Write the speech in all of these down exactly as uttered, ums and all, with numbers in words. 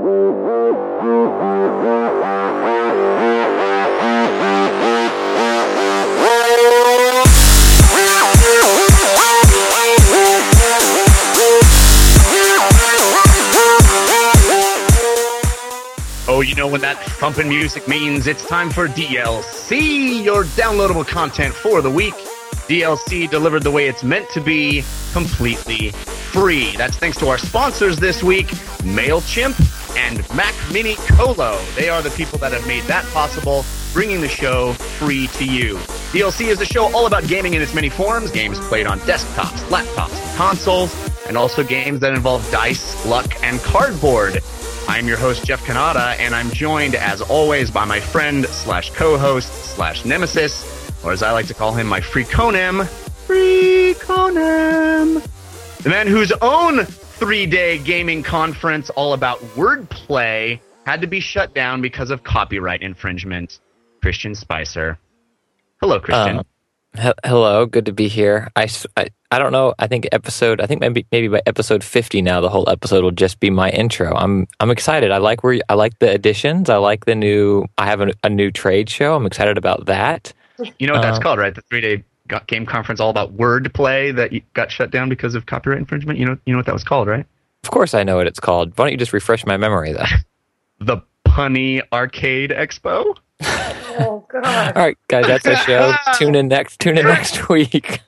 Oh, you know when that thumping music means it's time for D L C, your downloadable content for the week. D L C delivered the way it's meant to be, completely free. That's thanks to our sponsors this week, MailChimp and Mac Mini Colo. They are the people that have made that possible, bringing the show free to you. D L C is a show all about gaming in its many forms, games played on desktops, laptops, consoles, and also games that involve dice, luck, and cardboard. I'm your host, Jeff Cannata, and I'm joined, as always, by my friend slash co-host slash nemesis, or as I like to call him, my Freakonem, Freakonem, the man whose own three-day gaming conference all about wordplay had to be shut down because of copyright infringement, Christian Spicer. Hello, Christian. Uh, he- hello, good to be here. I, I, I don't know. I think episode. I think maybe maybe by episode fifty now, the whole episode will just be my intro. I'm I'm excited. I like where I like the additions. I like the new. I have a, a new trade show. I'm excited about that. You know what that's um, called, right? The three-day game conference all about wordplay that got shut down because of copyright infringement. You know you know what that was called, right? Of course, I know what it's called. Why don't you just refresh my memory, though? The Punny Arcade Expo. Oh God! All right, guys, that's the show. Tune in next. Tune in next week.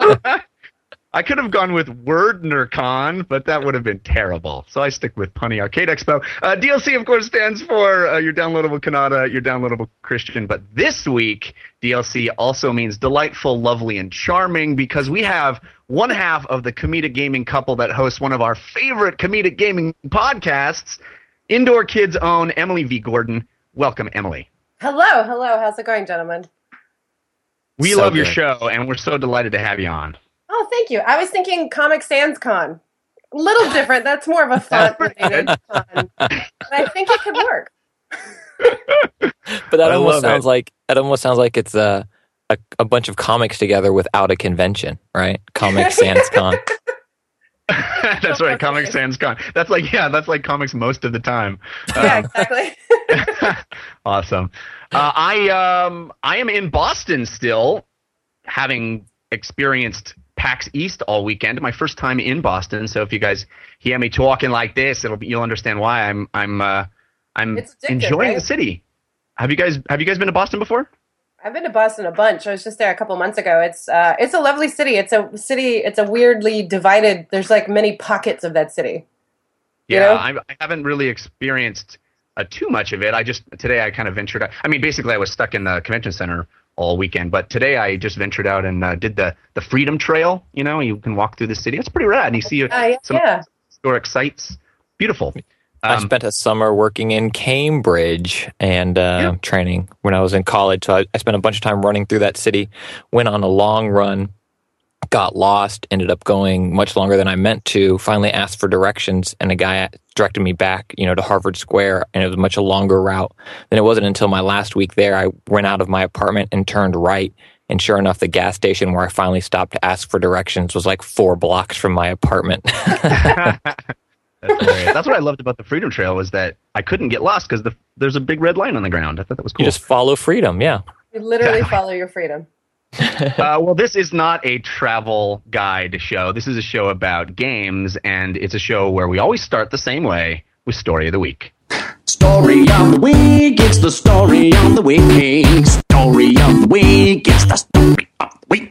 I could have gone with WordnerCon, but that would have been terrible. So I stick with Punny Arcade Expo. Uh, D L C, of course, stands for uh, your downloadable Kanata, your downloadable Christian. But this week, D L C also means delightful, lovely, and charming, because we have one half of the comedic gaming couple that hosts one of our favorite comedic gaming podcasts, Indoor Kids' own Emily V. Gordon. Welcome, Emily. Hello, hello. How's it going, gentlemen? We So love your good. show, and we're so delighted to have you on. Oh, thank you. I was thinking Comic Sans Con. A little different. That's more of a font-related con. But I think it could work. But that I almost love sounds it. like that almost sounds like it's a, a a bunch of comics together without a convention, right? Comic Sans Con. That's right, Comic Sans Con. That's like, yeah, that's like comics most of the time. Yeah, Um, exactly. Awesome. Uh, I um I am in Boston still, having experienced PAX East all weekend. My first time in Boston. So if you guys hear me talking like this, it'll be, you'll understand why I'm I'm uh, I'm It's addictive, enjoying right? the city. Have you guys Have you guys been to Boston before? I've been to Boston a bunch. I was just there a couple months ago. It's uh, it's a lovely city. It's a city. It's a weirdly divided. There's like many pockets of that city. You Yeah, know? I, I haven't really experienced uh, too much of it. I just today I kind of ventured out. I mean, basically I was stuck in the convention center all weekend, but today I just ventured out and uh, did the the Freedom Trail. You know, you can walk through the city. It's pretty rad. And you see uh, Uh, yeah, some yeah. historic sites. Beautiful. I Um, spent a summer working in Cambridge and uh, Yeah. training when I was in college. So I, I spent a bunch of time running through that city, went on a long run, got lost, ended up going much longer than I meant to, finally asked for directions, and a guy directed me back, you know, to Harvard Square, and it was a much a longer route. Then it wasn't until my last week there, I went out of my apartment and turned right, and sure enough, the gas station where I finally stopped to ask for directions was like four blocks from my apartment. That's hilarious. That's what I loved about the Freedom Trail, was that I couldn't get lost because the, there's a big red line on the ground. I thought that was cool. You just follow freedom, yeah. You literally Exactly. follow your freedom. uh, well, this is not a travel guide show. This is a show about games, and it's a show where we always start the same way, with Story of the Week. Story of the week, it's the story of the week. Story of the week, it's the story of the week.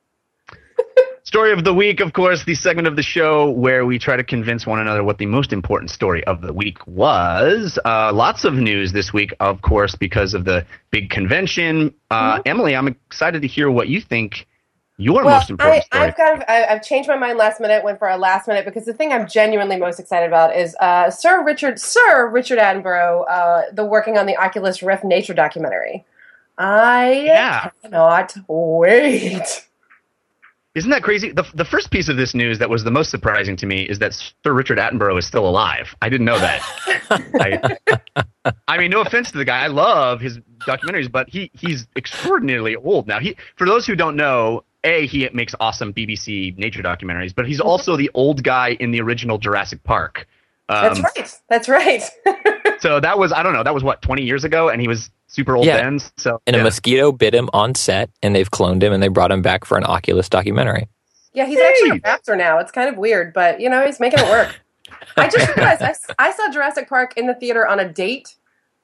Story of the Week, of course, the segment of the show where we try to convince one another what the most important story of the week was. Uh, lots of news this week, of course, because of the big convention. Uh, Mhm. Emily, I'm excited to hear what you think your Well, most important I, story. I've kind of I, I've changed my mind last minute. Went for a last minute because the thing I'm genuinely most excited about is uh, Sir Richard Sir Richard Attenborough, uh, the working on the Oculus Rift nature documentary. I Yeah. cannot wait. Isn't that crazy? The, the first piece of this news that was the most surprising to me is that Sir Richard Attenborough is still alive. I didn't know that. I, I mean, no offense to the guy. I love his documentaries, but he, he's extraordinarily old now. He, for those who don't know, A, he makes awesome B B C nature documentaries, but he's also the old guy in the original Jurassic Park. Um, That's right. That's right. so that was, I don't know, that was what, twenty years ago? And he was super old Yeah. then. So, And yeah. a mosquito bit him on set, and they've cloned him, and they brought him back for an Oculus documentary. Yeah, he's actually a raptor now. It's kind of weird, but, you know, he's making it work. I just realized I, I saw Jurassic Park in the theater on a date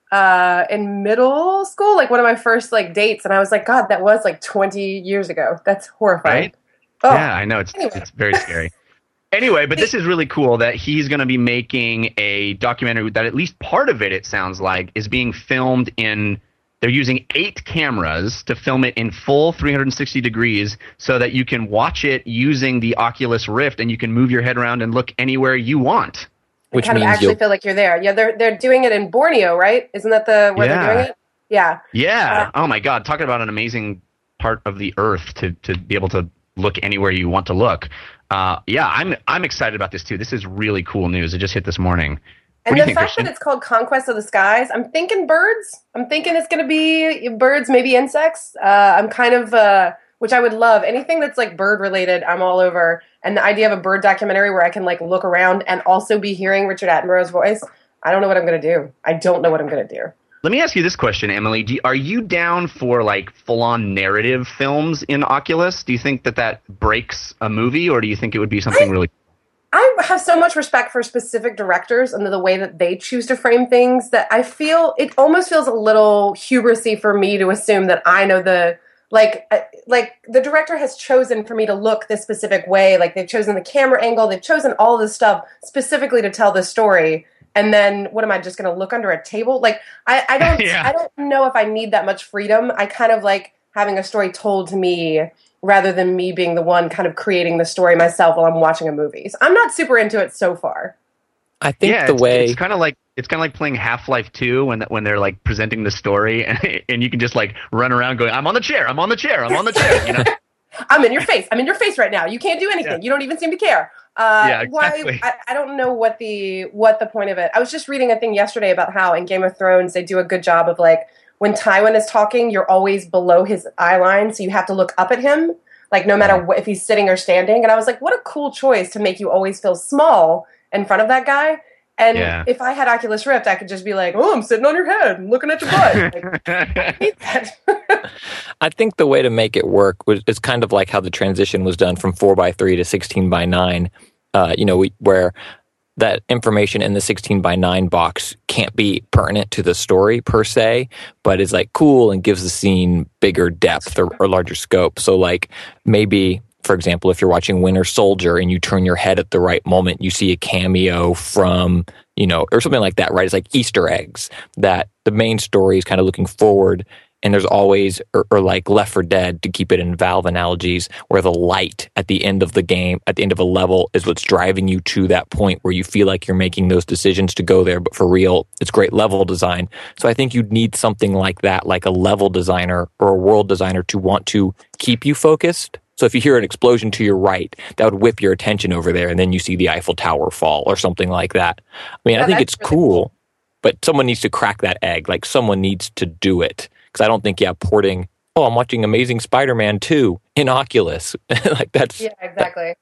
uh, in middle school, like one of my first like dates, and I was like, God, that was like twenty years ago. That's horrifying. Right? Oh, Yeah, I know. It's Anyway. it's very scary. Anyway, but this is really cool that he's going to be making a documentary that at least part of it, it sounds like, is being filmed in, they're using eight cameras to film it in full three hundred sixty degrees so that you can watch it using the Oculus Rift and you can move your head around and look anywhere you want. Which kind of means actually you'll feel like you're there. Yeah, they're they're doing it in Borneo, right? Isn't that the where Yeah. they're doing it? Yeah. Yeah. Oh, my God. Talking about an amazing part of the earth to, to be able to look anywhere you want to look. Uh, yeah, I'm I'm excited about this, too. This is really cool news. It just hit this morning. And What do you the think, fact Christian? that it's called Conquest of the Skies, I'm thinking birds. I'm thinking it's going to be birds, maybe insects. Uh, I'm kind of, uh, which I would love. Anything that's like bird related, I'm all over. And the idea of a bird documentary where I can like look around and also be hearing Richard Attenborough's voice, I don't know what I'm going to do. I don't know what I'm going to do. Let me ask you this question, Emily. Do, are you down for like full-on narrative films in Oculus? Do you think that that breaks a movie, or do you think it would be something really? I have so much respect for specific directors and the way that they choose to frame things that I feel it almost feels a little hubrisy for me to assume that I know the like uh, like the director has chosen for me to look this specific way. Like they've chosen the camera angle, they've chosen all this stuff specifically to tell this story. And then what am I just going to look under a table? Like I, I don't Yeah. I don't know if I need that much freedom. I kind of like having a story told to me rather than me being the one kind of creating the story myself while I'm watching a movie. So I'm not super into it so far. I think yeah, the it's, way it's kind of like it's kind of like playing Half-Life two when when they're like presenting the story, and, and you can just like run around going, "I'm on the chair, I'm on the chair, I'm on the chair." You know? I'm in your face. I'm in your face right now. You can't do anything. Yeah. You don't even seem to care. Uh, Yeah, exactly. Why? I, I don't know what the what the point of it. I was just reading a thing yesterday about how in Game of Thrones they do a good job of like when Tywin is talking, you're always below his eye line, so you have to look up at him, like no matter what, if he's sitting or standing. And I was like, what a cool choice to make you always feel small in front of that guy. And Yeah. if I had Oculus Rift, I could just be like, oh, I'm sitting on your head and looking at your butt. Like, I hate that. I think the way to make it work was is kind of like how the transition was done from four by three to sixteen by nine. Uh, you know, we, where that information in the sixteen by nine box can't be pertinent to the story per se, but is like cool and gives the scene bigger depth or, or larger scope. So like maybe, for example, if you're watching Winter Soldier and you turn your head at the right moment, you see a cameo from, you know, or something like that, right? It's like Easter eggs that the main story is kind of looking forward. And there's always, or, or like Left four Dead, to keep it in Valve analogies, where the light at the end of the game, at the end of a level, is what's driving you to that point where you feel like you're making those decisions to go there. But for real, it's great level design. So I think you'd need something like that, like a level designer or a world designer to want to keep you focused. So if you hear an explosion to your right, that would whip your attention over there, and then you see the Eiffel Tower fall or something like that. I mean, Yeah, I think that's it's really cool, cool. but someone needs to crack that egg. Like someone needs to do it. Because I don't think, yeah, porting, oh, I'm watching Amazing Spider-Man two in Oculus. Like that's, Yeah, exactly.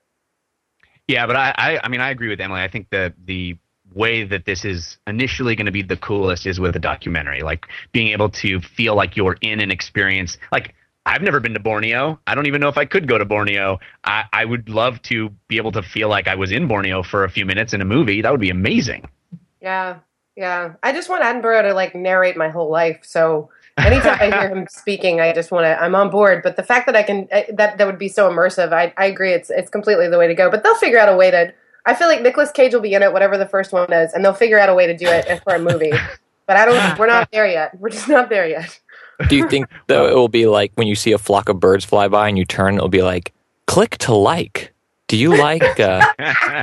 Yeah, but I, I, I mean, I agree with Emily. I think that the way that this is initially going to be the coolest is with a documentary, like being able to feel like you're in an experience. Like, I've never been to Borneo. I don't even know if I could go to Borneo. I, I would love to be able to feel like I was in Borneo for a few minutes in a movie. That would be amazing. Yeah, yeah. I just want Attenborough to like narrate my whole life. So anytime I hear him speaking, I just want to. I'm on board. But the fact that I can I, that that would be so immersive, I I agree. It's it's completely the way to go. But they'll figure out a way to. I feel like Nicolas Cage will be in it, whatever the first one is, and they'll figure out a way to do it for a movie. But I don't. We're not there yet. We're just not there yet. do you think though it will be like when you see a flock of birds fly by and you turn, it'll be like, click to like. Do you like, uh,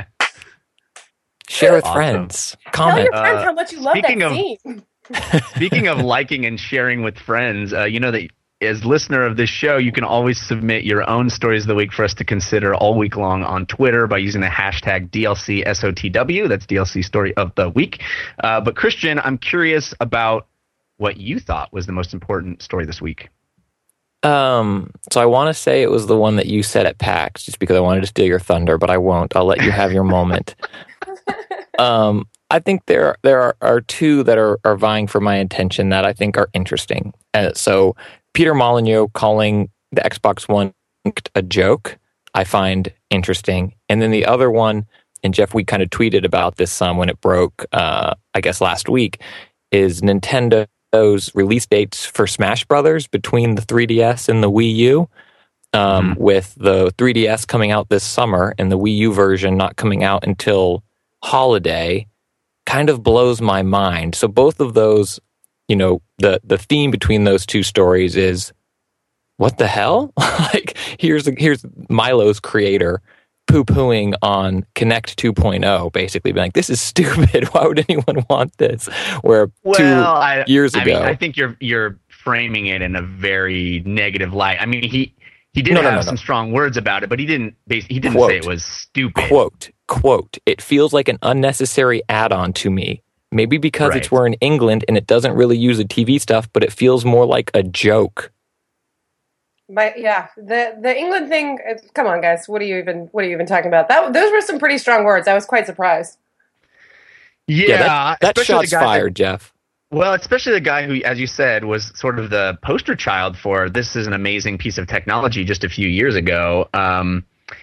share with Awesome. friends, Tell comment. your friends Uh, how much you love that speaking of- scene. Speaking of liking and sharing with friends, uh, you know that as listener of this show, you can always submit your own stories of the week for us to consider all week long on Twitter by using the hashtag D L C S O T W. That's D L C Story of the Week. Uh, but Christian, I'm curious about what you thought was the most important story this week. Um, so I want to say it was the one that you said at PAX, just because I wanted to steal your thunder, but I won't. I'll let you have your moment. Um, I think there there are, are two that are, are vying for my attention that I think are interesting. Uh, so Peter Molyneux calling the Xbox One a joke, I find interesting. And then the other one, and Jeff, we kind of tweeted about this some when it broke, uh, I guess last week, is Nintendo's release dates for Smash Brothers between the three D S and the Wii U. Um, mm-hmm. With the three D S coming out this summer and the Wii U version not coming out until holiday, kind of blows my mind. So both of those, you know, the the theme between those two stories is, what the hell? Like, here's here's Milo's creator poo-pooing on Kinect two point oh, basically being like, this is stupid. Why would anyone want this? Where well, two I, years I ago, mean, I think you're you're framing it in a very negative light. I mean, he he did no, have no, no, some no. strong words about it, but he didn't. He didn't Quote, say it was stupid. Quote quote. It feels like an unnecessary add-on to me. Maybe because right. it's we're in England and it doesn't really use the T V stuff, but it feels more like a joke. But yeah, the the England thing. Come on, guys. What are you even What are you even talking about? That those were some pretty strong words. I was quite surprised. Yeah, yeah that, that shot's fired, that, Jeff. Well, especially the guy who, as you said, was sort of the poster child for this is an amazing piece of technology just a few years ago. Um,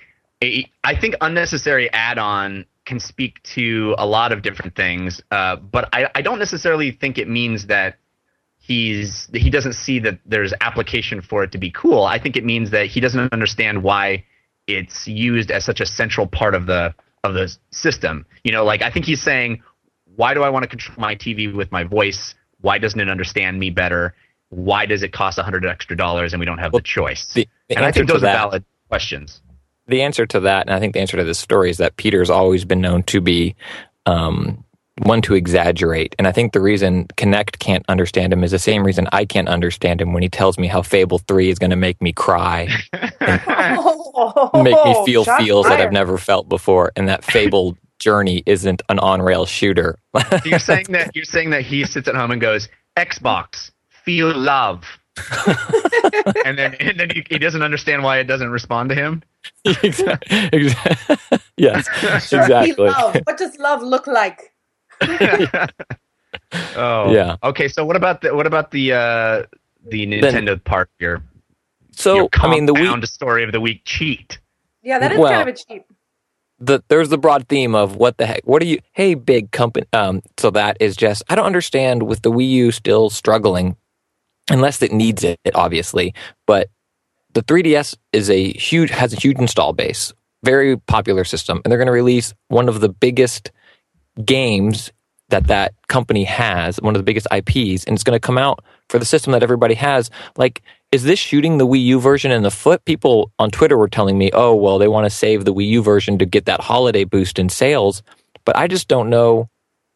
I think unnecessary add-on can speak to a lot of different things, uh, but I, I don't necessarily think it means that he's he doesn't see that there's application for it to be cool. I think it means that he doesn't understand why it's used as such a central part of the of the system. You know, like I think he's saying, why do I want to control my T V with my voice? Why doesn't it understand me better? Why does it cost a hundred extra dollars and we don't have well, the choice? The, the and I think those that, are valid questions. The answer to that, and I think the answer to this story, is that Peter's always been known to be um, one to exaggerate. And I think the reason Kinect can't understand him is the same reason I can't understand him when he tells me how Fable three is going to make me cry. oh, make me feel Shots feels fired. that I've never felt before. And that Fable journey isn't an on-rail shooter. you're saying that you're saying that he sits at home and goes, Xbox, feel love. and then and then he, he doesn't understand why it doesn't respond to him. exactly. exactly. Yes, sure, exactly. Love. What does love look like? oh yeah. Okay, so what about the what about the uh, the Nintendo then, part of your so your I mean the week story of the week cheat? Yeah, that is well, kind of a cheat. The, there's the broad theme of what the heck, what are you, hey, big company. Um, so that is just, I don't understand with the Wii U still struggling, unless it needs it, obviously. But the three D S is a huge, has a huge install base, very popular system. And they're going to release one of the biggest games that that company has, one of the biggest I Ps, and it's going to come out for the system that everybody has. Like, is this shooting the Wii U version in the foot? People on Twitter were telling me, oh, well, they want to save the Wii U version to get that holiday boost in sales. But I just don't know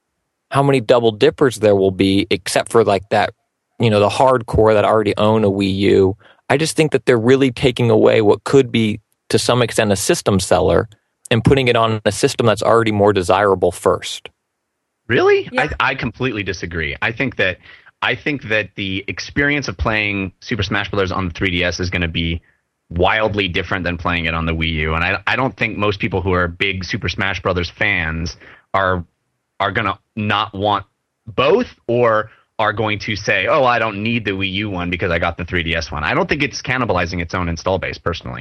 how many double dippers there will be, except for like that, you know, the hardcore that already own a Wii U. I just think that they're really taking away what could be, to some extent, a system seller and putting it on a system that's already more desirable first. Really? Yeah. I, I completely disagree. I think that I think that the experience of playing Super Smash Bros. On the three D S is going to be wildly different than playing it on the Wii U. And I, I don't think most people who are big Super Smash Bros. Fans are are going to not want both, or are going to say, oh, I don't need the Wii U one because I got the three D S one. I don't think it's cannibalizing its own install base, personally.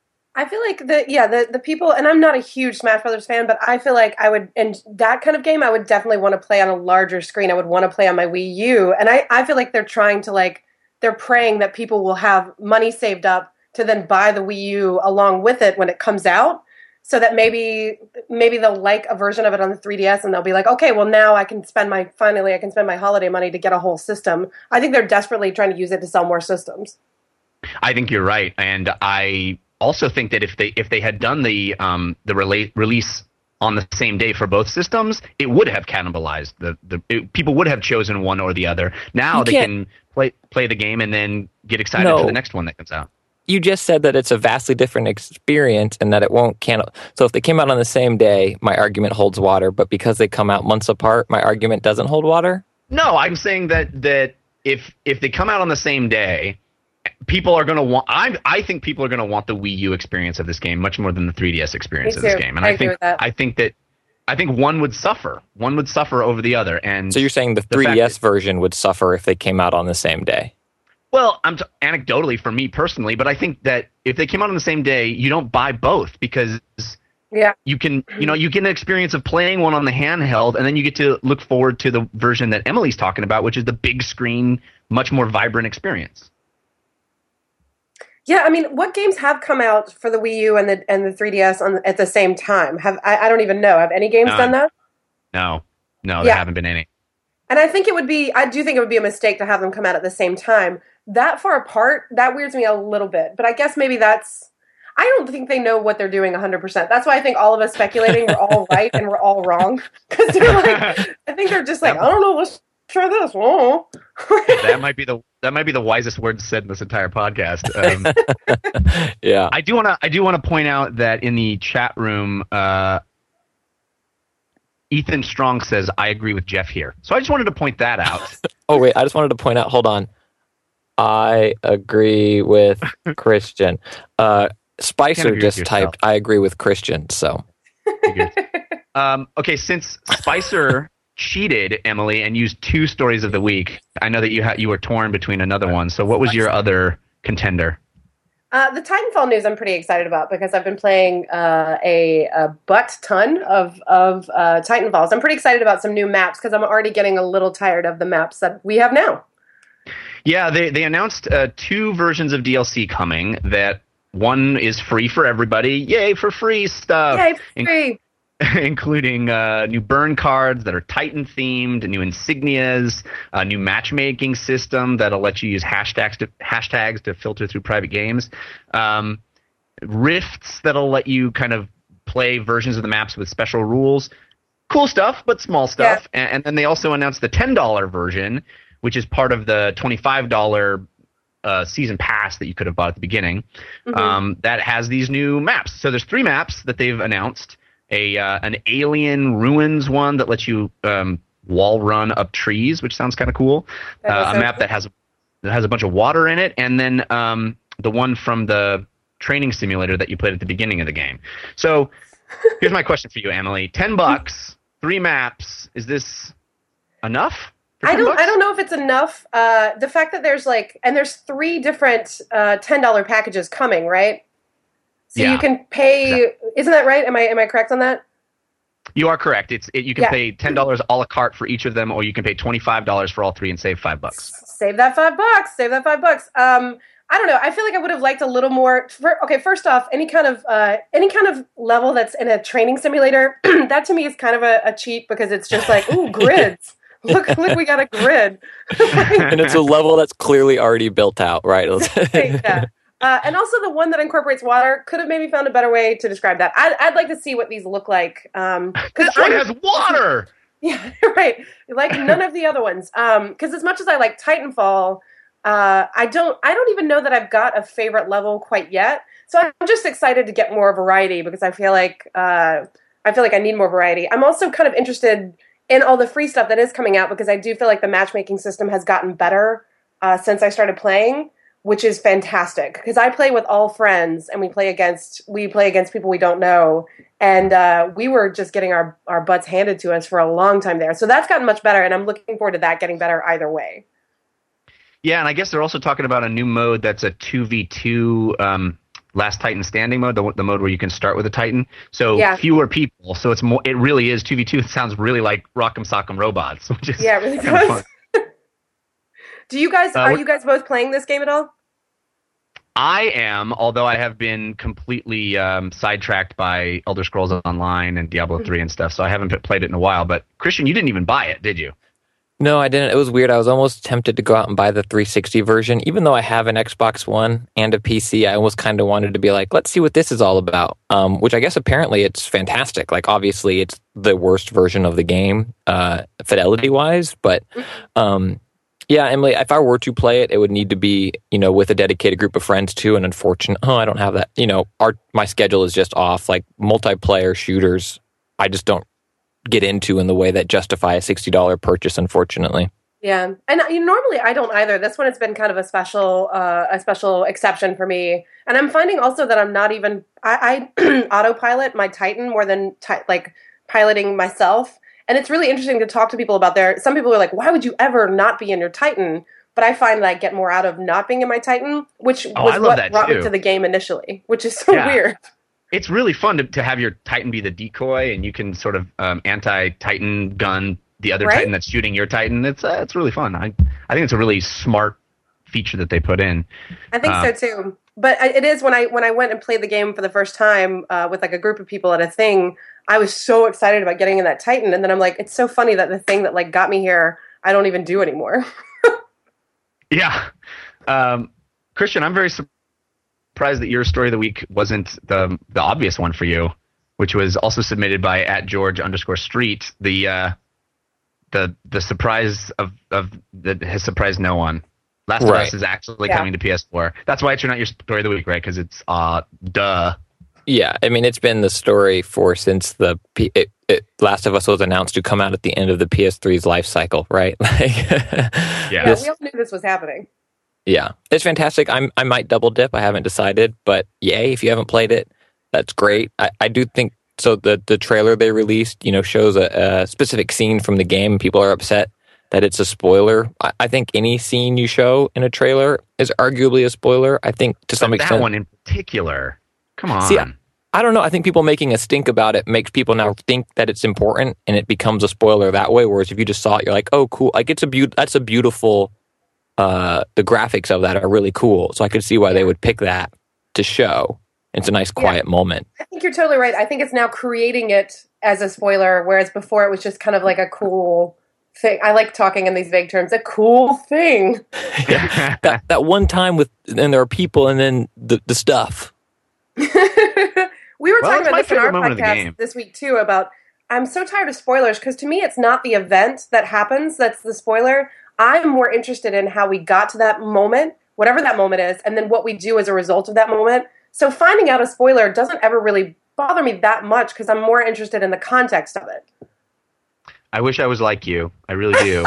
I feel like the yeah the the people, and I'm not a huge Smash Brothers fan, but I feel like I would, in that kind of game, I would definitely want to play on a larger screen. I would want to play on my Wii U, and I, I feel like they're trying to like they're praying that people will have money saved up to then buy the Wii U along with it when it comes out, so that maybe maybe they'll like a version of it on the three D S, and they'll be like, okay, well now I can spend my finally I can spend my holiday money to get a whole system. I think they're desperately trying to use it to sell more systems. I think you're right, and I also think that if they if they had done the um the rela- release on the same day for both systems, it would have cannibalized the the it, people would have chosen one or the other. Now You they can't- can play play the game and then get excited No. for the next one that comes out. You just said that it's a vastly different experience and that it won't cancel. So if they came out on the same day, my argument holds water. But because they come out months apart, my argument doesn't hold water? No, I'm saying that that if if they come out on the same day, people are going to want. I I think people are going to want the Wii U experience of this game much more than the three D S experience Me of this too. game. And I I, agree think with that. I think that I think one would suffer. One would suffer over the other. And So you're saying the the three D S fact version would suffer if they came out on the same day? Well, I'm t- anecdotally for me personally, but I think that if they came out on the same day, you don't buy both because Yeah. you can, you know, you get an experience of playing one on the handheld, and then you get to look forward to the version that Emily's talking about, which is the big screen, much more vibrant experience. Yeah, I mean, what games have come out for the Wii U and the and the three D S on at the same time? Have I, I don't even know. Have any games None. done that? No, no, there Yeah. haven't been any. And I think it would be, I do think it would be a mistake to have them come out at the same time. That far apart, that weirds me a little bit. But I guess maybe that's, I don't think they know what they're doing one hundred percent. That's why I think all of us speculating, we're all right and we're all wrong. Because they're like, I think they're just like, I don't know, let's try this. Oh. That might be the that might be the wisest words said in this entire podcast. Um, Yeah. I do want to I do want to point out that in the chat room, uh, Ethan Strong says, I agree with Jeff here. So I just wanted to point that out. Oh, wait, I just wanted to point out, hold on. I agree with Christian. Uh, Spicer agree with just yourself. typed, I agree with Christian, so. um, okay, since Spicer cheated, Emily, and used two stories of the week, I know that you ha- you were torn between another one. So what was your other contender? Uh, the Titanfall news I'm pretty excited about because I've been playing uh, a, a butt ton of, of uh, Titanfalls. I'm pretty excited about some new maps because I'm already getting a little tired of the maps that we have now. Yeah, they, they announced uh, two versions of D L C coming. That one is free for everybody. Yay, for free stuff. Yay, In- free! including uh, new burn cards that are Titan themed, new insignias, a new matchmaking system that'll let you use hashtags to hashtags to filter through private games, um, rifts that'll let you kind of play versions of the maps with special rules. Cool stuff, but small stuff. Yeah. And, and then they also announced the ten dollar version, which is part of the twenty-five dollar uh, season pass that you could have bought at the beginning. Mm-hmm. Um, that has these new maps. So there's three maps that they've announced. A uh, an alien ruins one that lets you um, wall run up trees, which sounds kind of cool. That Uh, is a so map cool. that has that has a bunch of water in it, and then um, the one from the training simulator that you played at the beginning of the game. So here's my question for you, Emily: Ten bucks, three maps. Is this enough? for I ten don't. bucks? I don't know if it's enough. Uh, the fact that there's like, and there's three different uh, ten dollar packages coming, right? So Yeah. you can pay. Isn't that right? Am I am I correct on that? You are correct. It's it, you can Yeah. pay ten dollars a la carte for each of them, or you can pay twenty five dollars for all three and save five bucks. Save that five bucks. Save that five bucks. Um, I don't know. I feel like I would have liked a little more. For, okay, first off, any kind of uh, any kind of level that's in a training simulator, that to me is kind of a, a cheat because it's just like, ooh, grids. look, look, we got a grid. And it's a level that's clearly already built out, right? yeah. Uh, and also the one that incorporates water could have maybe found a better way to describe that. I'd, I'd like to see what these look like. Um, 'cause This one I'm- has water. Yeah, right. Like none of the other ones. Um, because as much as I like Titanfall, uh, I don't. I don't even know that I've got a favorite level quite yet. So I'm just excited to get more variety because I feel like uh, I feel like I need more variety. I'm also kind of interested in all the free stuff that is coming out because I do feel like the matchmaking system has gotten better uh, since I started playing, which is fantastic because I play with all friends and we play against we play against people we don't know, and uh, we were just getting our, our butts handed to us for a long time there. So that's gotten much better, and I'm looking forward to that getting better either way. Yeah, and I guess they're also talking about a new mode that's a two v two um, Last Titan Standing mode, the, the mode where you can start with a Titan. So Yeah. fewer people. So it's more. It really is two v two. It sounds really like Rock'em Sock'em Robots, which is Yeah, it really kind of does. fun. Do you guys Uh, are what- you guys both playing this game at all? I am, although I have been completely um, sidetracked by Elder Scrolls Online and Diablo three and stuff, so I haven't p- played it in a while. But Christian, you didn't even buy it, did you? No, I didn't. It was weird. I was almost tempted to go out and buy the three sixty version. Even though I have an Xbox One and a P C, I almost kind of wanted to be like, let's see what this is all about. Um, which I guess apparently it's fantastic. Like, obviously, it's the worst version of the game, uh, fidelity-wise. But, um, yeah, Emily, if I were to play it, it would need to be, you know, with a dedicated group of friends, too. And unfortunately, oh, I don't have that. You know, our my schedule is just off. Like, multiplayer shooters, I just don't get into in the way that justify a sixty dollars purchase, unfortunately. Yeah, and you normally I don't either. This one has been kind of a special, uh, a special exception for me. And I'm finding also that I'm not even I, I autopilot my Titan more than ti- like piloting myself. And it's really interesting to talk to people about their, some people are like, why would you ever not be in your Titan? But I find that I get more out of not being in my Titan, which Oh, was I love what that brought too. me to the game initially, which is so Yeah. weird. It's really fun to, to have your Titan be the decoy, and you can sort of um, anti-Titan gun the other Right? Titan that's shooting your Titan. It's uh, it's really fun. I I think it's a really smart feature that they put in. I think Uh, so too. But I- it is when I when I went and played the game for the first time uh, with like a group of people at a thing, I was so excited about getting in that Titan, and then I'm like, it's so funny that the thing that like got me here, I don't even do anymore. Yeah. Um, Christian, I'm very surprised that your story of the week wasn't the the obvious one for you, which was also submitted by at George underscore Street. The uh, the the surprise of of that has surprised no one. Last of Right. Us is actually Yeah. coming to P S four. That's why it's not your story of the week, right? Because it's uh duh. Yeah, I mean, it's been the story for since the P- it, it, Last of Us was announced to come out at the end of the P S three's life cycle, right? Like, Yeah. Yeah, this- we all knew this was happening. yeah, it's fantastic. I'm I might double dip. I haven't decided, but yay! If you haven't played it, that's great. I, I do think so. The the trailer they released, you know, shows a, a specific scene from the game. People are upset that it's a spoiler. I, I think any scene you show in a trailer is arguably a spoiler. I think to some But extent. that one in particular. Come on. See, I don't know. I think people making a stink about it makes people now think that it's important, and it becomes a spoiler that way. Whereas if you just saw it, you're like, "Oh, cool!" Like it's a beaut. That's a beautiful. Uh, the graphics of that are really cool, so I could see why they would pick that to show. It's a nice, quiet moment. I think you're totally right. I think it's now creating it as a spoiler, whereas before it was just kind of like a cool thing. I like talking in these vague terms. A cool thing. that that one time with, and there are people, and then the the stuff. We were Well, talking it's my about this in our favorite moment of the podcast game. this week too. About I'm so tired of spoilers because to me it's not the event that happens that's the spoiler. I'm more interested in how we got to that moment, whatever that moment is, and then what we do as a result of that moment. So finding out a spoiler doesn't ever really bother me that much because I'm more interested in the context of it. I wish I was like you. I really do.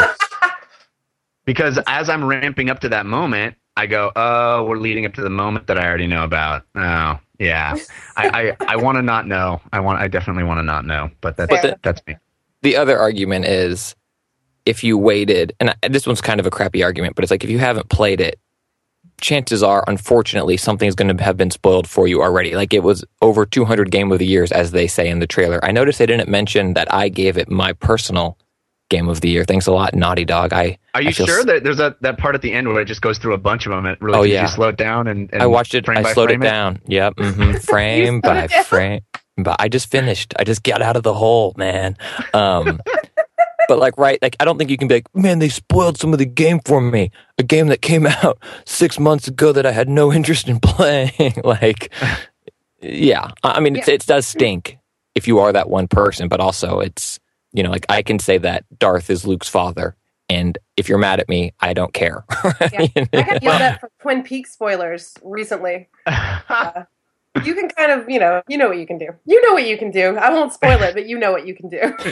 Because as I'm ramping up to that moment, I go, oh, we're leading up to the moment that I already know about. Oh, yeah. I, I, I want to not know. I want. I definitely want to not know. But that's But the- that's me. The other argument is if you waited, and I- this one's kind of a crappy argument, but it's like if you haven't played it, chances are, unfortunately, something's going to have been spoiled for you already. Like it was over two hundred Game of the Years, as they say in the trailer. I noticed they didn't mention that I gave it my personal Game of the Year. Thanks a lot, Naughty Dog. I Are you I feel sure s- that there's a that part at the end where it just goes through a bunch of them? It really Oh, teaches yeah. you to slow it down and, and I watched it. frame I by slowed it frame down. Yep, hmm frame You slowed by it down? frame. But I just finished. I just got out of the hole, man. Um, but like, right? Like, I don't think you can be like, man, they spoiled some of the game for me. A game that came out six months ago that I had no interest in playing. Like, yeah. I I mean, it's, Yeah. it does stink if you are that one person. But also, it's you know, like I can say that Darth is Luke's father. And if you're mad at me, I don't care. Yeah. I got yelled at for Twin Peaks spoilers recently. Uh, you can kind of, you know, you know what you can do. You know what you can do. I won't spoil it, but you know what you can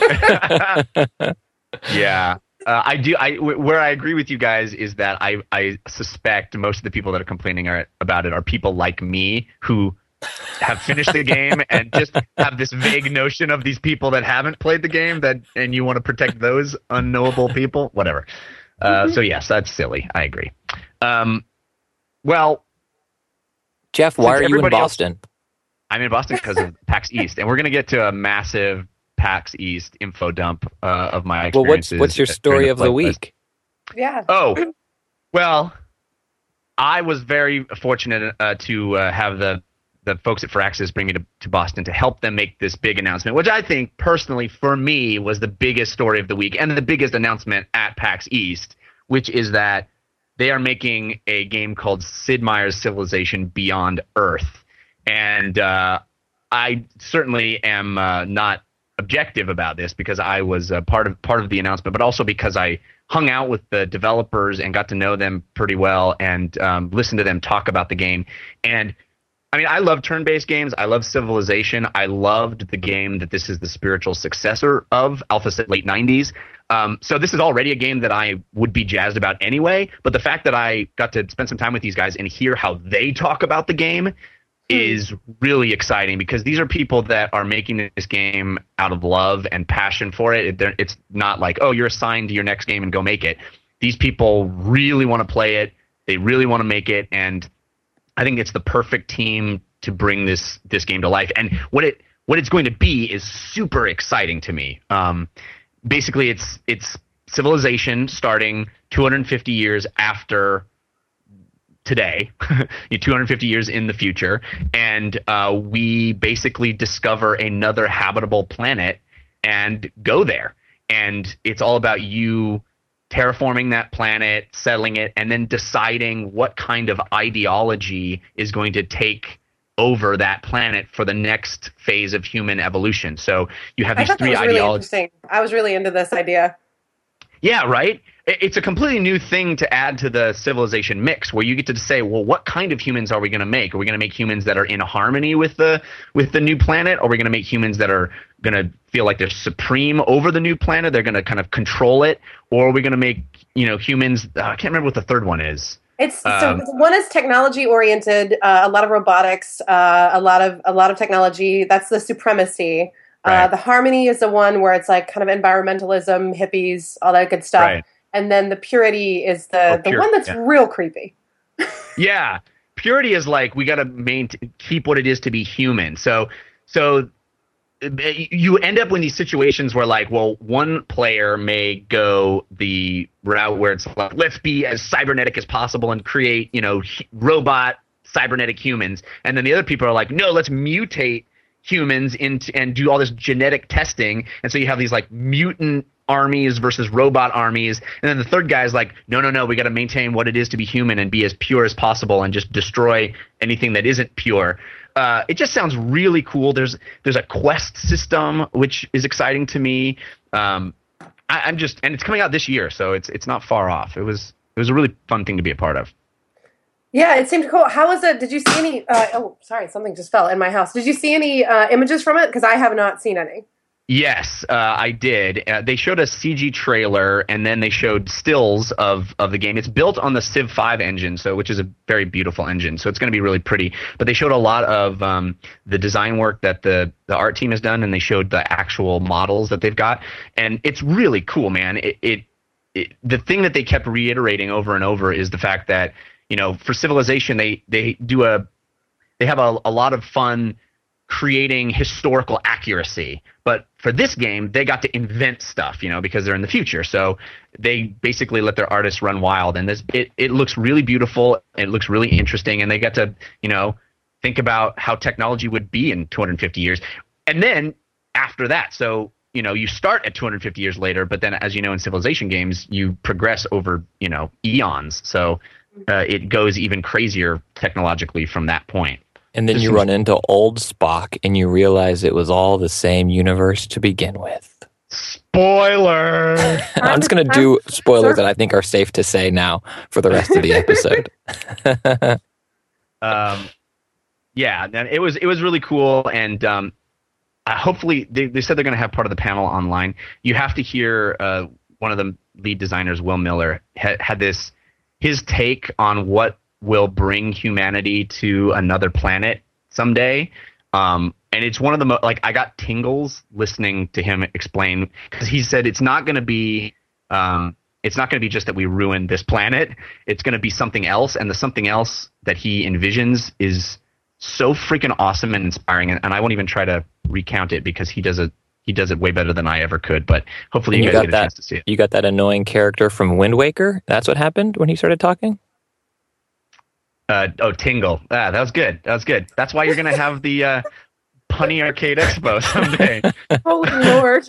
do. Yeah. Uh, I do. I w- where I agree with you guys is that I I suspect most of the people that are complaining are, about it are people like me who have finished the game and just have this vague notion of these people that haven't played the game that and you want to protect those unknowable people. Whatever. Uh, so yes, that's silly. I agree. Um, well, Jeff, why Since are you in everybody else- Boston? I'm in Boston because of PAX East, and we're going to get to a massive PAX East info dump uh, of my Well, what's experiences. what's your during story of the flight list. week? Yeah. Oh, well, I was very fortunate uh, to uh, have the the folks at Firaxis bring me to, to Boston to help them make this big announcement, which I think personally for me was the biggest story of the week and the biggest announcement at PAX East, which is that they are making a game called Sid Meier's Civilization Beyond Earth. And uh, I certainly am uh, not objective about this because I was uh, part of part of the announcement, but also because I hung out with the developers and got to know them pretty well and um, listened to them talk about the game. And I mean, I love turn-based games. I love Civilization. I loved the game that this is the spiritual successor of, Alpha Cit late nineties. Um, so this is already a game that I would be jazzed about anyway. But the fact that I got to spend some time with these guys and hear how they talk about the game is really exciting because these are people that are making this game out of love and passion for it. It- It's not like, oh, you're assigned to your next game and go make it. These people really want to play it. They really want to make it, and I think it's the perfect team to bring this this game to life. And what it what it's going to be is super exciting to me. Um, basically, it's it's Civilization starting two hundred fifty years after today, two hundred fifty years in the future, and uh, we basically discover another habitable planet and go there. And it's all about you terraforming that planet, settling it, and then deciding what kind of ideology is going to take over that planet for the next phase of human evolution. So you have I these thought that three was really ideologies. interesting. I was really into this idea. Yeah, right? It- It's a completely new thing to add to the Civilization mix where you get to say, well, what kind of humans are we going to make? Are we going to make humans that are in harmony with the with the new planet? Or are we going to make humans that are going to feel like they're supreme over the new planet? They're going to kind of control it? Or are we going to make, you know, humans uh, I can't remember what the third one is. It's Um, so one is technology oriented, uh, a lot of robotics, uh, a lot of a lot of technology. That's the supremacy. Uh, Right. the harmony is the one where it's like kind of environmentalism, hippies, all that good stuff. Right. And then the purity is the Oh, the pure- one that's yeah. real creepy. Yeah, purity is like we got to maintain keep what it is to be human. So so uh, you end up in these situations where like, well, one player may go the route where it's like, let's be as cybernetic as possible and create, you know, hu- robot cybernetic humans, and then the other people are like, no, let's mutate humans into and do all this genetic testing, and so you have these like mutant armies versus robot armies, and then the third guy is like, no no no we got to maintain what it is to be human and be as pure as possible and just destroy anything that isn't pure. Uh, it just sounds really cool. There's there's a quest system which is exciting to me. Um, I, I'm just and it's coming out this year, so it's it's not far off. It was it was a really fun thing to be a part of. Yeah, it seemed cool. How was it? Did you see any? Uh, oh, sorry, something just fell in my house. Did you see any uh, images from it? Because I have not seen any. Yes, uh, I did. Uh, they showed a C G trailer, and then they showed stills of, of the game. It's built on the Civ five engine, so which is a very beautiful engine. So it's going to be really pretty. But they showed a lot of um, the design work that the, the art team has done, and they showed the actual models that they've got. And it's really cool, man. It, it, it the thing that they kept reiterating over and over is the fact that, you know, for Civilization, they they do a they have a, a lot of fun creating historical accuracy. But for this game, they got to invent stuff, you know, because they're in the future. So they basically let their artists run wild. And this it, it looks really beautiful. It looks really interesting. And they got to, you know, think about how technology would be in two hundred fifty years. And then after that, so, you know, you start at two hundred fifty years later, but then as you know, in Civilization games, you progress over, you know, eons. So uh, it goes even crazier technologically from that point. And then This you seems- run into old Spock and you realize it was all the same universe to begin with. Spoiler! I'm just going to do spoilers that I think are safe to say now for the rest of the episode. um, yeah, and it was it was really cool, and um, uh, hopefully they, they said they're going to have part of the panel online. You have to hear uh, one of the lead designers, Will Miller, ha- had this his take on what will bring humanity to another planet someday. Um, and it's one of the mo- like I got tingles listening to him explain, because he said it's not going to be um, it's not going to be just that we ruin this planet. It's going to be something else, and the something else that he envisions is so freaking awesome and inspiring. And, and I won't even try to recount it because he does it he does it way better than I ever could. But hopefully And you, you guys got get a chance that. to see it. You got that annoying character from Wind Waker. That's what happened when he started talking. Uh, oh, Tingle. Ah, that was good. That was good. That's why you're going to have the uh, Punny Arcade Expo someday. Holy Lord.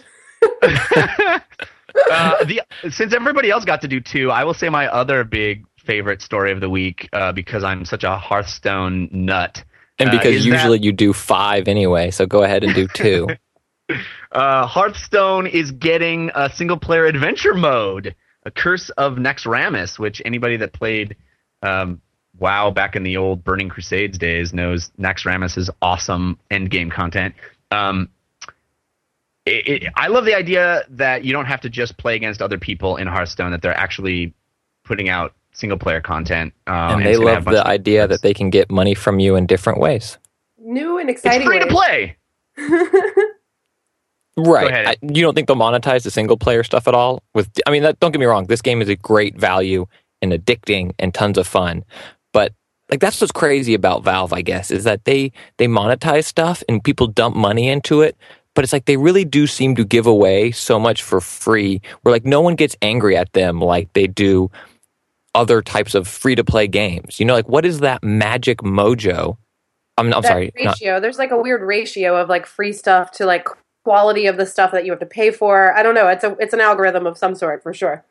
uh, the since everybody else got to do two, I will say my other big favorite story of the week, uh, because I'm such a Hearthstone nut. And uh, because is usually that, you do five anyway, so go ahead and do two. uh, Hearthstone is getting a single player adventure mode, A Curse of Naxxramas, which anybody that played um, WoW back in the old Burning Crusades days knows Naxxramas is awesome endgame content. Um, It, it, I love the idea that you don't have to just play against other people in Hearthstone, that they're actually putting out single player content. Uh, and they it's gonna have love a bunch the of idea different- that they can get money from you in different ways. new and It's exciting free to ways. play. Right. ahead. I, you don't think they'll monetize the single player stuff at all? With, I mean, that, don't get me wrong. This game is a great value and addicting and tons of fun. But like that's what's crazy about Valve, I guess, is that they they monetize stuff and people dump money into it. But it's like they really do seem to give away so much for free. Where like no one gets angry at them like they do other types of free to play games. You know, like what is that magic mojo? I'm, I'm that sorry. ratio. Not, There's like a weird ratio of like free stuff to like quality of the stuff that you have to pay for. I don't know. It's a it's an algorithm of some sort for sure.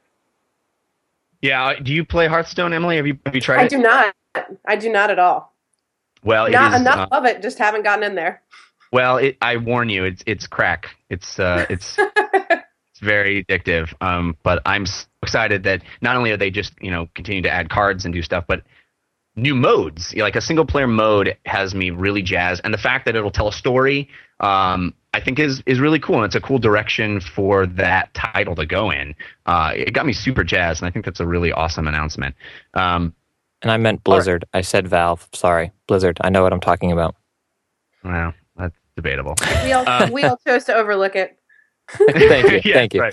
Yeah. Do you play Hearthstone, Emily? Have you have you tried I it? do not. I do not at all. Well, it not is, enough uh, of it. Just haven't gotten in there. Well, it, I warn you, it's it's crack. It's uh, it's it's very addictive. Um, but I'm so excited that not only are they just you know continue to add cards and do stuff, but new modes. Like a single player mode has me really jazzed, and the fact that it'll tell a story, um, I think is is really cool, and it's a cool direction for that title to go in. Uh, it got me super jazzed, and I think that's a really awesome announcement. Um, and I meant Blizzard. I said Valve. Sorry, Blizzard. I know what I'm talking about. Well, that's debatable. We all uh, we all chose to overlook it. Thank you. Yeah, Thank you. Right.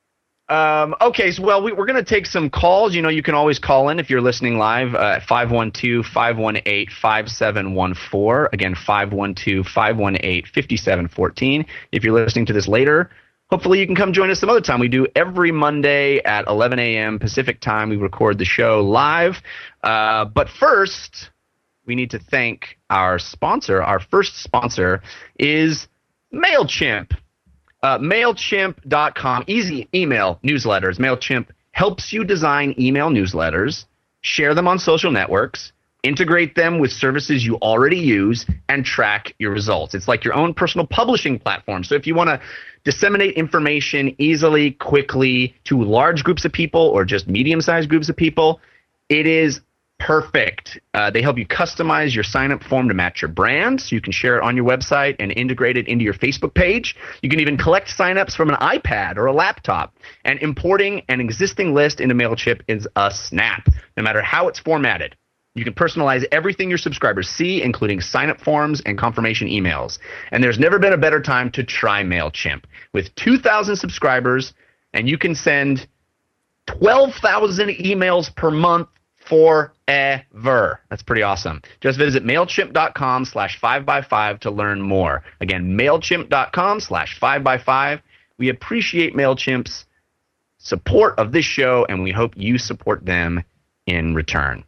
Um, okay, so well, we, we're going to take some calls. You know, you can always call in if you're listening live uh, at five one two, five one eight, five seven one four. Again, five one two, five one eight, five seven one four. If you're listening to this later, hopefully you can come join us some other time. We do every Monday at eleven a.m. Pacific time. We record the show live. Uh, but first, we need to thank our sponsor. Our first sponsor is MailChimp. Uh, MailChimp dot com, easy email newsletters. MailChimp helps you design email newsletters, share them on social networks, integrate them with services you already use, and track your results. It's like your own personal publishing platform. So if you want to disseminate information easily, quickly to large groups of people or just medium-sized groups of people, it is perfect. Uh, they help you customize your sign-up form to match your brand, so you can share it on your website and integrate it into your Facebook page. You can even collect sign-ups from an iPad or a laptop. And importing an existing list into MailChimp is a snap, no matter how it's formatted. You can personalize everything your subscribers see, including sign-up forms and confirmation emails. And there's never been a better time to try MailChimp. With two thousand subscribers, and you can send twelve thousand emails per month forever. That's pretty awesome. Just visit MailChimp dot com slash five by five to learn more. Again, MailChimp dot com slash five by five. We appreciate MailChimp's support of this show, and we hope you support them in return.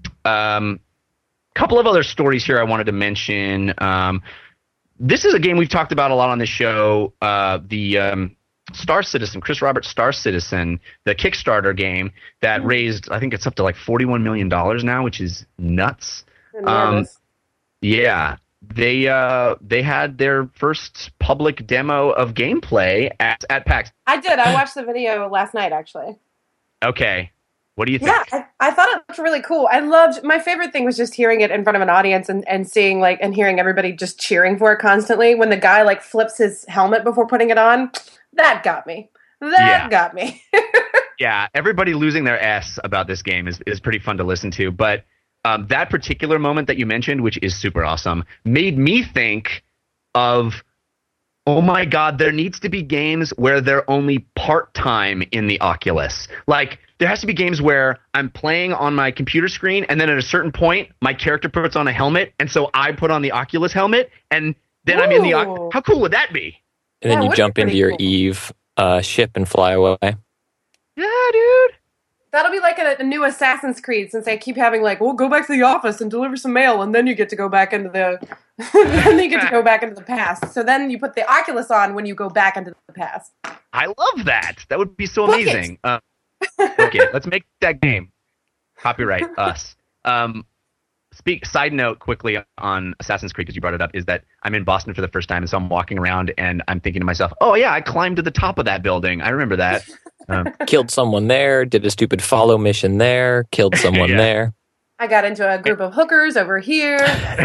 Um, couple of other stories here I wanted to mention. Um, this is a game we've talked about a lot on this show. Uh, the um, Star Citizen, Chris Roberts' Star Citizen, the Kickstarter game that raised, I think it's up to like forty-one million dollars now, which is nuts. Um, yeah, they uh, they had their first public demo of gameplay at, at PAX. I did. I watched the video last night, actually. Okay. What do you think? Yeah, I, I thought it looked really cool. I loved, my favorite thing was just hearing it in front of an audience and, and seeing like, and hearing everybody just cheering for it constantly. When the guy like flips his helmet before putting it on, that got me. That Yeah. got me. Yeah, everybody losing their S about this game is, is pretty fun to listen to. But um, that particular moment that you mentioned, which is super awesome, made me think of, oh my God, there needs to be games where they're only part-time in the Oculus. Like, there has to be games where I'm playing on my computer screen, and then at a certain point, my character puts on a helmet, and so I put on the Oculus helmet, and then Ooh. I'm in the Oculus. How cool would that be? And then Yeah, you jump into your cool. Eve uh, ship and fly away. Yeah, dude. That'll be like a, a new Assassin's Creed, since they keep having like, well, go back to the office and deliver some mail, and then you get to go back into the, then you get to go back into the past. So then you put the Oculus on when you go back into the past. I love that. That would be so Book amazing. Uh, okay, let's make that game. Copyright us. Um, speak. Side note, quickly on Assassin's Creed, because you brought it up, is that I'm in Boston for the first time, and so I'm walking around, and I'm thinking to myself, "Oh yeah, I climbed to the top of that building. I remember that." Um, Killed someone there, did a stupid follow mission there, killed someone Yeah. there. I got into a group of hookers over here.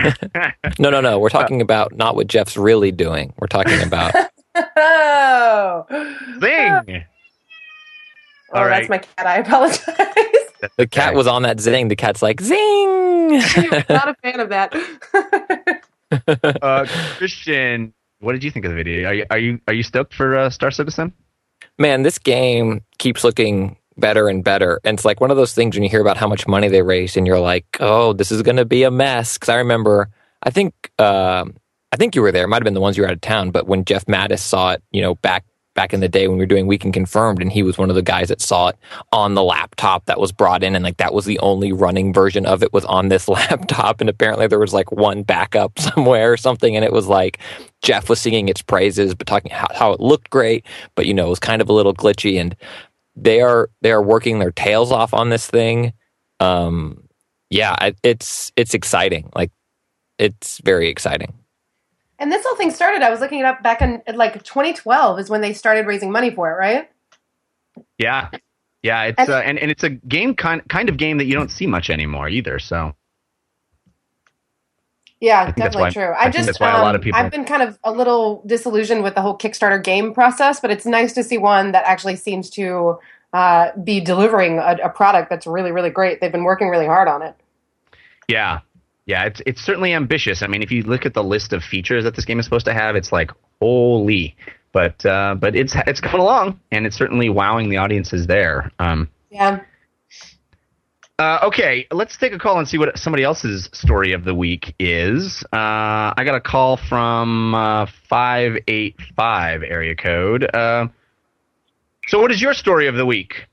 No, no, no. We're talking about not what Jeff's really doing. We're talking about Oh. Zing. Oh, All that's right. my cat. I apologize. the cat was on that zing. The cat's like zing. I'm not a fan of that. uh, Christian, what did you think of the video? Are you are you are you stoked for uh, Star Citizen? Man, this game keeps looking better and better. And it's like one of those things when you hear about how much money they raised and you're like, oh, this is going to be a mess. Because I remember, I think, uh, I think you were there. It might have been the ones you were out of town. But when Jeff Mattis saw it, you know, back back in the day when we were doing Weekend Confirmed, and he was one of the guys that saw it on the laptop that was brought in, and like that was the only running version of it was on this laptop, and apparently there was like one backup somewhere or something, and it was like Jeff was singing its praises, but talking how, how it looked great, but you know, it was kind of a little glitchy, and they are they are working their tails off on this thing. Um, yeah, it's it's exciting. Like, it's very exciting. And this whole thing started, I was looking it up back in like twenty twelve is when they started raising money for it, right? Yeah. Yeah, it's and, uh, and, and it's a game kind kind of game that you don't see much anymore either, so. Yeah, definitely why, true. I, I just that's why um, a lot of people I've been kind of a little disillusioned with the whole Kickstarter game process, but it's nice to see one that actually seems to uh, be delivering a, a product that's really, really great. They've been working really hard on it. Yeah. Yeah, it's it's certainly ambitious. I mean, if you look at the list of features that this game is supposed to have, it's like, holy. But uh, but it's it's coming along, and it's certainly wowing the audiences there. Um, yeah. Uh, okay, let's take a call and see what somebody else's story of the week is. Uh, I got a call from uh, five eight five area code. Uh, so what is your story of the week?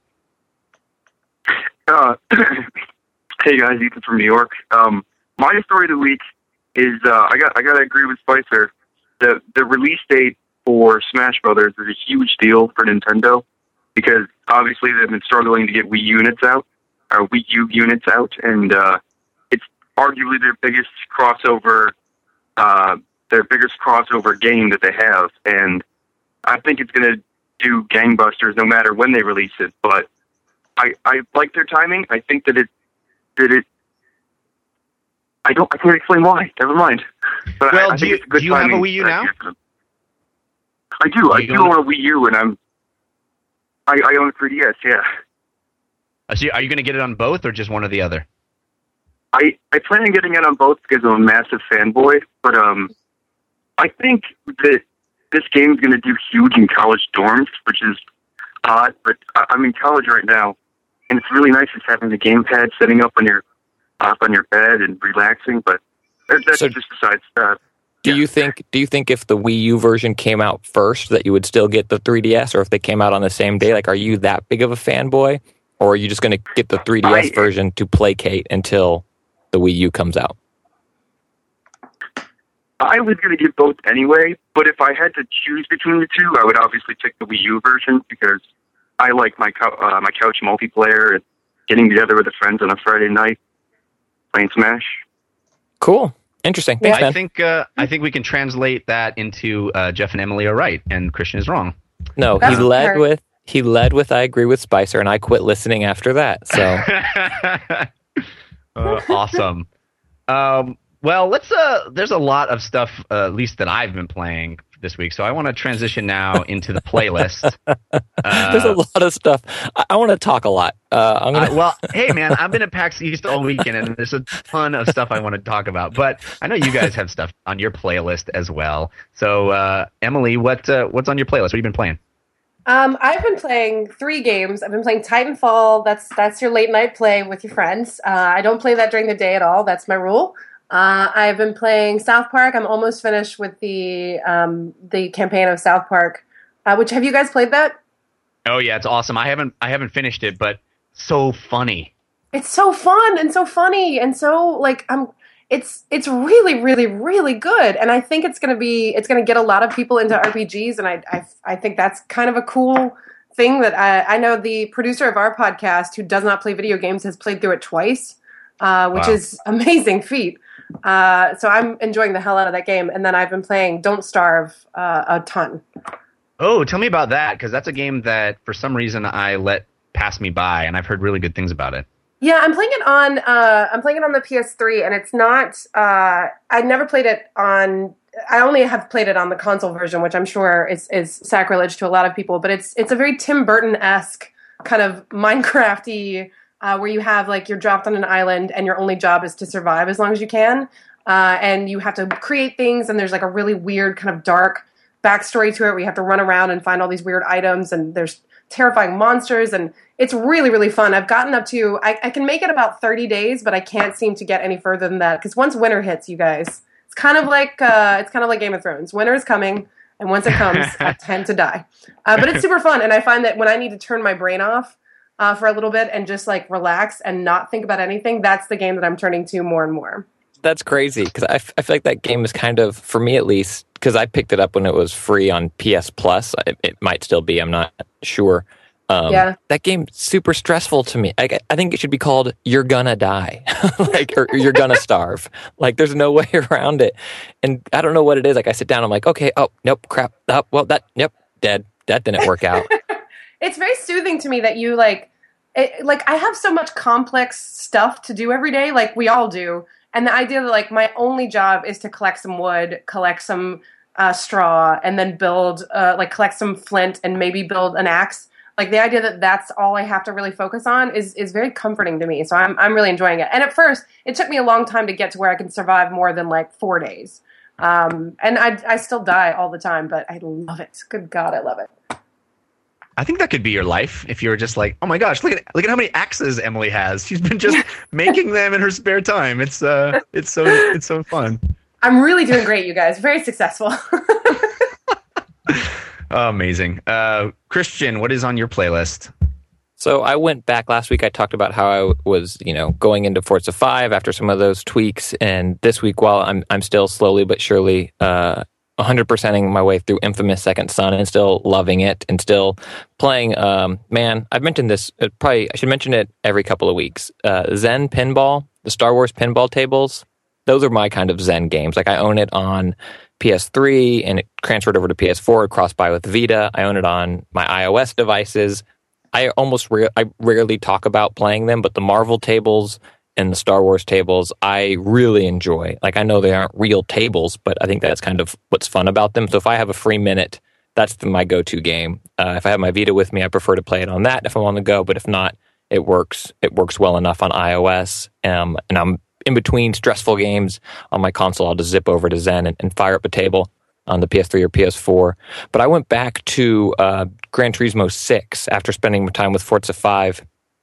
Uh, hey, guys, Ethan from New York. Um, my story of the week is uh, I got I got to agree with Spicer. The the release date for Smash Brothers is a huge deal for Nintendo because obviously they've been struggling to get Wii units out, or Wii U units out, and uh, it's arguably their biggest crossover, uh, their biggest crossover game that they have, and I think it's going to do gangbusters no matter when they release it. But I I like their timing. I think that it that it. I don't. I can't explain why. Never mind. But well, I, I do think you, it's good do you have a timing Wii U now? I do. I you do own own a Wii U, and I'm. I, I own a three D S. Yeah. Uh, so are you going to get it on both, or just one or the other? I I plan on getting it on both because I'm a massive fanboy. But um, I think that this game is going to do huge in college dorms, which is odd. But I, I'm in college right now, and it's really nice just having the gamepad sitting up on your up on your bed and relaxing. But that's So- just besides that. Do Yeah. you think? Do you think if the Wii U version came out first, that you would still get the three D S, or if they came out on the same day? Like, are you that big of a fanboy, or are you just going to get the three D S I- version to placate until the Wii U comes out? I was going to get both anyway, but if I had to choose between the two, I would obviously pick the Wii U version because I like my co- uh, my couch multiplayer and getting together with the friends on a Friday night playing Smash. Cool, interesting. Thanks, I man. think uh, I think we can translate that into uh, Jeff and Emily are right, and Christian is wrong. No, he That's led fair. with he led with I agree with Spicer, and I quit listening after that. So uh, awesome. Um, well, let's. Uh, there's a lot of stuff, uh, at least that I've been playing this week. So I want to transition now into the playlist. Uh, there's a lot of stuff. I, I want to talk a lot. Uh, I'm gonna. Uh, well, hey man, I've been at PAX East all weekend, and there's a ton of stuff I want to talk about. But I know you guys have stuff on your playlist as well. So, uh, Emily, what uh, what's on your playlist? What have you been playing? Um, I've been playing three games. I've been playing Titanfall. That's that's your late night play with your friends. Uh, I don't play that during the day at all. That's my rule. Uh, I've been playing South Park. I'm almost finished with the um, the campaign of South Park. Uh, which have you guys played that? Oh yeah, it's awesome. I haven't I haven't finished it, but so funny. It's so fun and so funny and so like I'm. It's it's really really really good, and I think it's gonna be it's gonna get a lot of people into R P Gs, and I I, I think that's kind of a cool thing that I, I know the producer of our podcast who does not play video games has played through it twice, uh, which Wow. is amazing feat. Uh, so I'm enjoying the hell out of that game, and then I've been playing Don't Starve uh, a ton. Oh, tell me about that, because that's a game that for some reason I let pass me by, and I've heard really good things about it. Yeah, I'm playing it on. Uh, I'm playing it on the P S three, and it's not. Uh, I never played it on. I only have played it on the console version, which I'm sure is is sacrilege to a lot of people. But it's it's a very Tim Burton-esque kind of Minecraft-y, uh, where you have like you're dropped on an island, and your only job is to survive as long as you can. uh, and you have to create things, and there's like a really weird kind of dark backstory to it where you have to run around and find all these weird items, and there's terrifying monsters, and it's really, really fun. I've gotten up to, I, I can make it about thirty days, but I can't seem to get any further than that, because once winter hits, you guys, it's kind of like, uh, it's kind of like Game of Thrones. Winter is coming, and once it comes, I tend to die. Uh, but it's super fun, and I find that when I need to turn my brain off uh, for a little bit and just like relax and not think about anything, that's the game that I'm turning to more and more. That's crazy, because I, f- I feel like that game is kind of, for me at least, because I picked it up when it was free on P S Plus. It, it might still be, I'm not sure. Um, yeah. That game's super stressful to me. I, I think it should be called You're Gonna Die, like, or, or You're Gonna Starve. Like, there's no way around it. And I don't know what it is. Like, I sit down, I'm like, okay, oh, nope, crap. Oh, well, that, yep, dead. That didn't work out. It's very soothing to me that you, like, it, like, I have so much complex stuff to do every day, like we all do. And the idea that, like, my only job is to collect some wood, collect some uh, straw, and then build, uh, like, collect some flint and maybe build an axe. Like, the idea that that's all I have to really focus on is is very comforting to me. So I'm I'm really enjoying it. And at first, it took me a long time to get to where I can survive more than, like, four days. Um, and I I still die all the time, but I love it. Good God, I love it. I think that could be your life if you were just like, oh my gosh, look at look at how many axes Emily has. She's been just making them in her spare time. It's uh, it's so it's so fun. I'm really doing great, you guys. Very successful. Oh, amazing. Uh, Christian, what is on your playlist? So I went back last week. I talked about how I was, you know, going into Forza five after some of those tweaks, and this week, while I'm I'm still slowly but surely uh, one hundred percenting my way through Infamous Second Son and still loving it and still playing. Um, man, I've mentioned this. Uh, probably I should mention it every couple of weeks. Uh, Zen Pinball, the Star Wars pinball tables. Those are my kind of Zen games. Like, I own it on P S three and it transferred over to P S four, cross-buy with Vita. I own it on my iOS devices. I almost re- I rarely talk about playing them, but the Marvel tables and the Star Wars tables, I really enjoy. Like, I know they aren't real tables, but I think that's kind of what's fun about them. So if I have a free minute, that's the, my go-to game. Uh, if I have my Vita with me, I prefer to play it on that if I'm on the go. But if not, it works. It works well enough on iOS. Um, and I'm in between stressful games on my console. I'll just zip over to Zen and, and fire up a table on the P S three or P S four. But I went back to uh, Gran Turismo six after spending time with Forza five.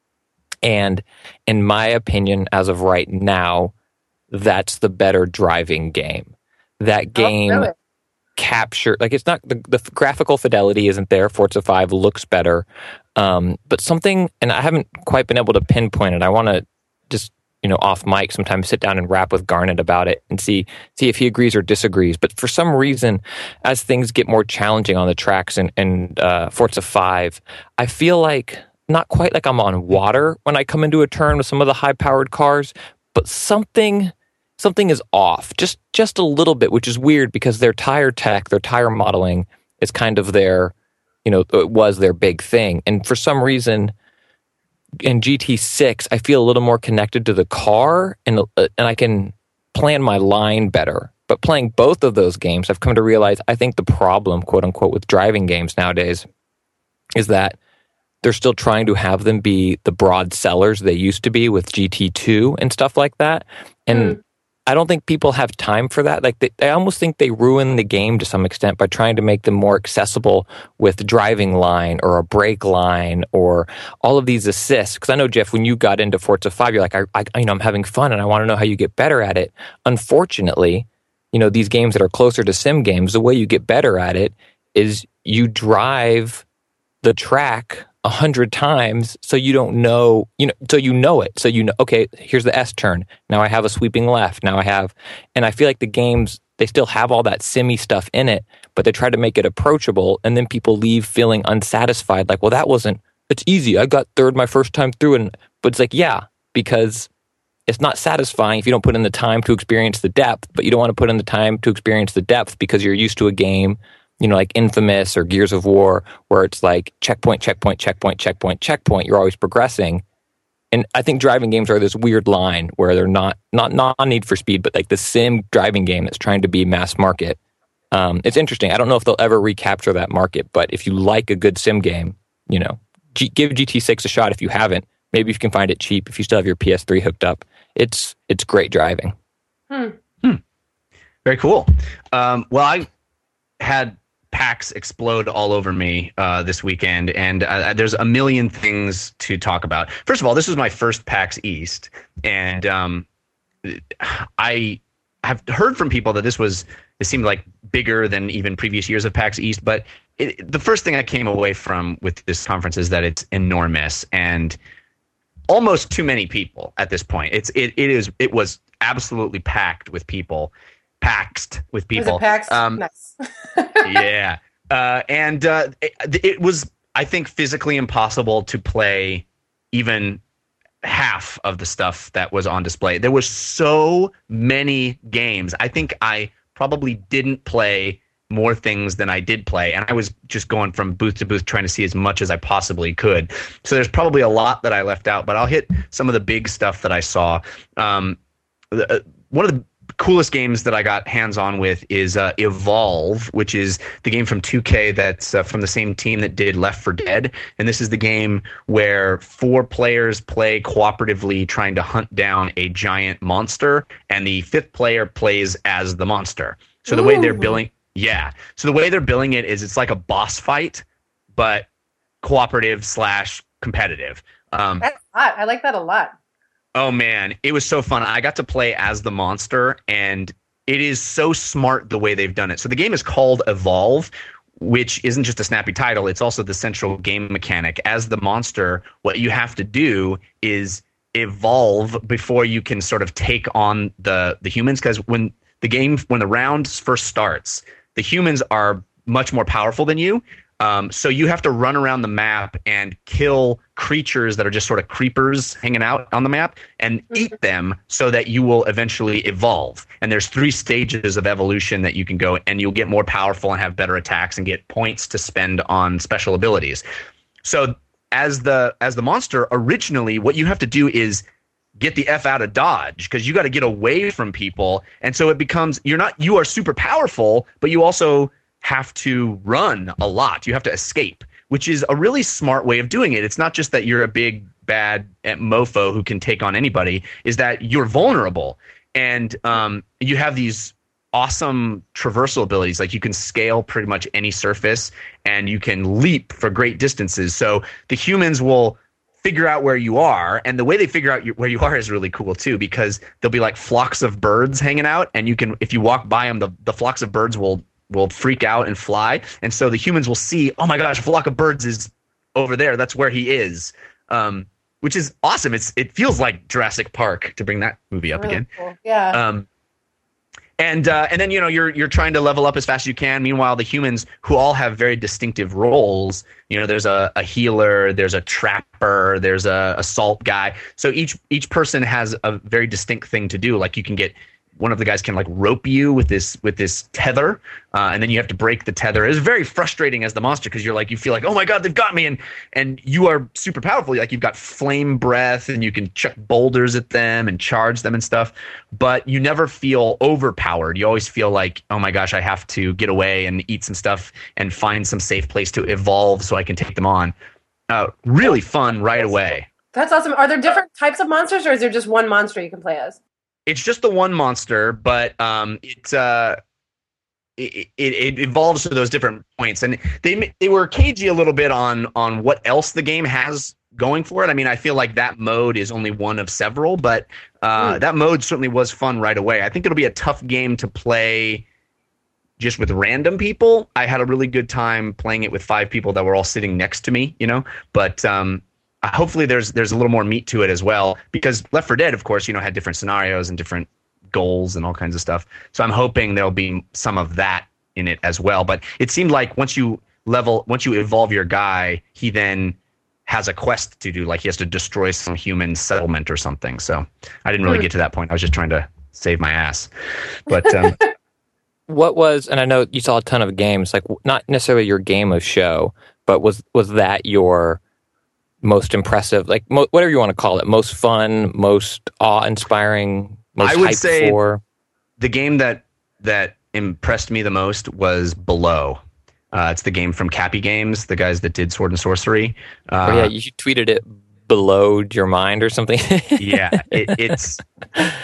And in my opinion, as of right now, that's the better driving game. That game oh, really? captured, like, it's not, the, the graphical fidelity isn't there. Forza five looks better. Um, but something, and I haven't quite been able to pinpoint it. I want to just, you know, off mic sometimes sit down and rap with Garnet about it and see see if he agrees or disagrees. But for some reason, as things get more challenging on the tracks in, in uh, Forza five, I feel like, not quite like I'm on water when I come into a turn with some of the high-powered cars, but something something is off, just just a little bit, which is weird because their tire tech, their tire modeling is kind of their, you know, it was their big thing. And for some reason, in G T six, I feel a little more connected to the car, and uh, and I can plan my line better. But playing both of those games, I've come to realize I think the problem, quote unquote, with driving games nowadays is that they're still trying to have them be the broad sellers they used to be with G T two and stuff like that. And mm. I don't think people have time for that. Like, they, I almost think they ruin the game to some extent by trying to make them more accessible with driving line or a brake line or all of these assists. Because I know, Jeff, when you got into Forza five, you're like, I, I, you know, I'm having fun and I want to know how you get better at it. Unfortunately, you know, these games that are closer to sim games, the way you get better at it is you drive the track a hundred times, so you don't know, you know, so you know it. So you know, okay, here's the S turn. Now I have a sweeping left. Now I have, and I feel like the games, they still have all that simmy stuff in it, but they try to make it approachable, and then people leave feeling unsatisfied. Like, well, that wasn't, it's easy. I got third my first time through, and but it's like, yeah, because it's not satisfying if you don't put in the time to experience the depth, but you don't want to put in the time to experience the depth because you're used to a game, you know, like Infamous or Gears of War, where it's like checkpoint, checkpoint, checkpoint, checkpoint, checkpoint. You're always progressing. And I think driving games are this weird line where they're not, not, not Need for Speed, but like the sim driving game that's trying to be mass market. Um, it's interesting. I don't know if they'll ever recapture that market, but if you like a good sim game, you know, G- give G T six a shot if you haven't. Maybe if you can find it cheap, if you still have your P S three hooked up. It's it's great driving. Hmm. Hmm. Very cool. Um, well, I had PAX explode all over me uh, this weekend, and uh, there's a million things to talk about. First of all, this was my first PAX East, and um, I have heard from people that this was it seemed like bigger than even previous years of PAX East. But it, the first thing I came away from with this conference is that it's enormous and almost too many people at this point. It's it it is it was absolutely packed with people. Paxed with people. Was it paxed? Um, nice. yeah. Uh, and uh, it, it was, I think, physically impossible to play even half of the stuff that was on display. There were so many games. I think I probably didn't play more things than I did play. And I was just going from booth to booth trying to see as much as I possibly could. So there's probably a lot that I left out, but I'll hit some of the big stuff that I saw. Um, the, one of the coolest games that I got hands-on with is uh, Evolve, which is the game from two K that's uh, from the same team that did Left four Dead. And this is the game where four players play cooperatively trying to hunt down a giant monster, and the fifth player plays as the monster. So the Ooh. way they're billing, yeah. So the way they're billing it is it's like a boss fight, but cooperative slash competitive. Um, That's hot. I like that a lot. Oh, man, it was so fun. I got to play as the monster, and it is so smart the way they've done it. So the game is called Evolve, which isn't just a snappy title. It's also the central game mechanic. As the monster, what you have to do is evolve before you can sort of take on the, the humans, because when the game, when the round first starts, the humans are much more powerful than you. Um, so you have to run around the map and kill creatures that are just sort of creepers hanging out on the map and eat them so that you will eventually evolve. And there's three stages of evolution that you can go, and you'll get more powerful and have better attacks and get points to spend on special abilities. So as the as the monster, originally what you have to do is get the F out of Dodge, because you got to get away from people. And so it becomes, you're not, you are super powerful, but you also have to run a lot. You have to escape, which is a really smart way of doing it. It's not just that you're a big bad mofo who can take on anybody, is that you're vulnerable. And um, you have these awesome traversal abilities. Like you can scale pretty much any surface, and you can leap for great distances. So the humans will figure out where you are, and the way they figure out where you are is really cool too, because there'll be like flocks of birds hanging out, and you can, if you walk by them, the, the flocks of birds will will freak out and fly. And so the humans will see, oh my gosh, a flock of birds is over there. That's where he is. Um, which is awesome. It's It feels like Jurassic Park, to bring that movie up really again. Cool. Yeah. Um, and uh, and then, you know, you're you're trying to level up as fast as you can. Meanwhile, the humans, who all have very distinctive roles, you know, there's a, a healer, there's a trapper, there's a assault guy. So each each person has a very distinct thing to do. Like you can get, one of the guys can like rope you with this with this tether, uh, and then you have to break the tether. It's very frustrating as the monster, because you're like, you feel like, oh my god, they've got me, and and you are super powerful. Like you've got flame breath, and you can chuck boulders at them and charge them and stuff. But you never feel overpowered. You always feel like, oh my gosh, I have to get away and eat some stuff and find some safe place to evolve so I can take them on. Uh, really fun right away. That's awesome. Are there different types of monsters, or is there just one monster you can play as? It's just the one monster, but um, it, uh, it it it evolves to those different points, and they they were cagey a little bit on on what else the game has going for it. I mean, I feel like that mode is only one of several, but uh, mm. that mode certainly was fun right away. I think it'll be a tough game to play just with random people. I had a really good time playing it with five people that were all sitting next to me, you know, but. Um, Hopefully there's there's a little more meat to it as well, because Left four Dead, of course, you know, had different scenarios and different goals and all kinds of stuff. So I'm hoping there'll be some of that in it as well. But it seemed like once you level, once you evolve your guy, he then has a quest to do, like he has to destroy some human settlement or something. So I didn't really get to that point. I was just trying to save my ass. But um, what was, and I know you saw a ton of games, like not necessarily your game of show, but was was that your most impressive, like mo- whatever you want to call it, most fun, most awe-inspiring, most I would hyped say for? The game that that impressed me the most was Below. Uh, it's the game from Cappy Games, the guys that did Sword and Sorcery. Uh, oh, yeah, you tweeted it, Belowed your mind or something. yeah, it, it's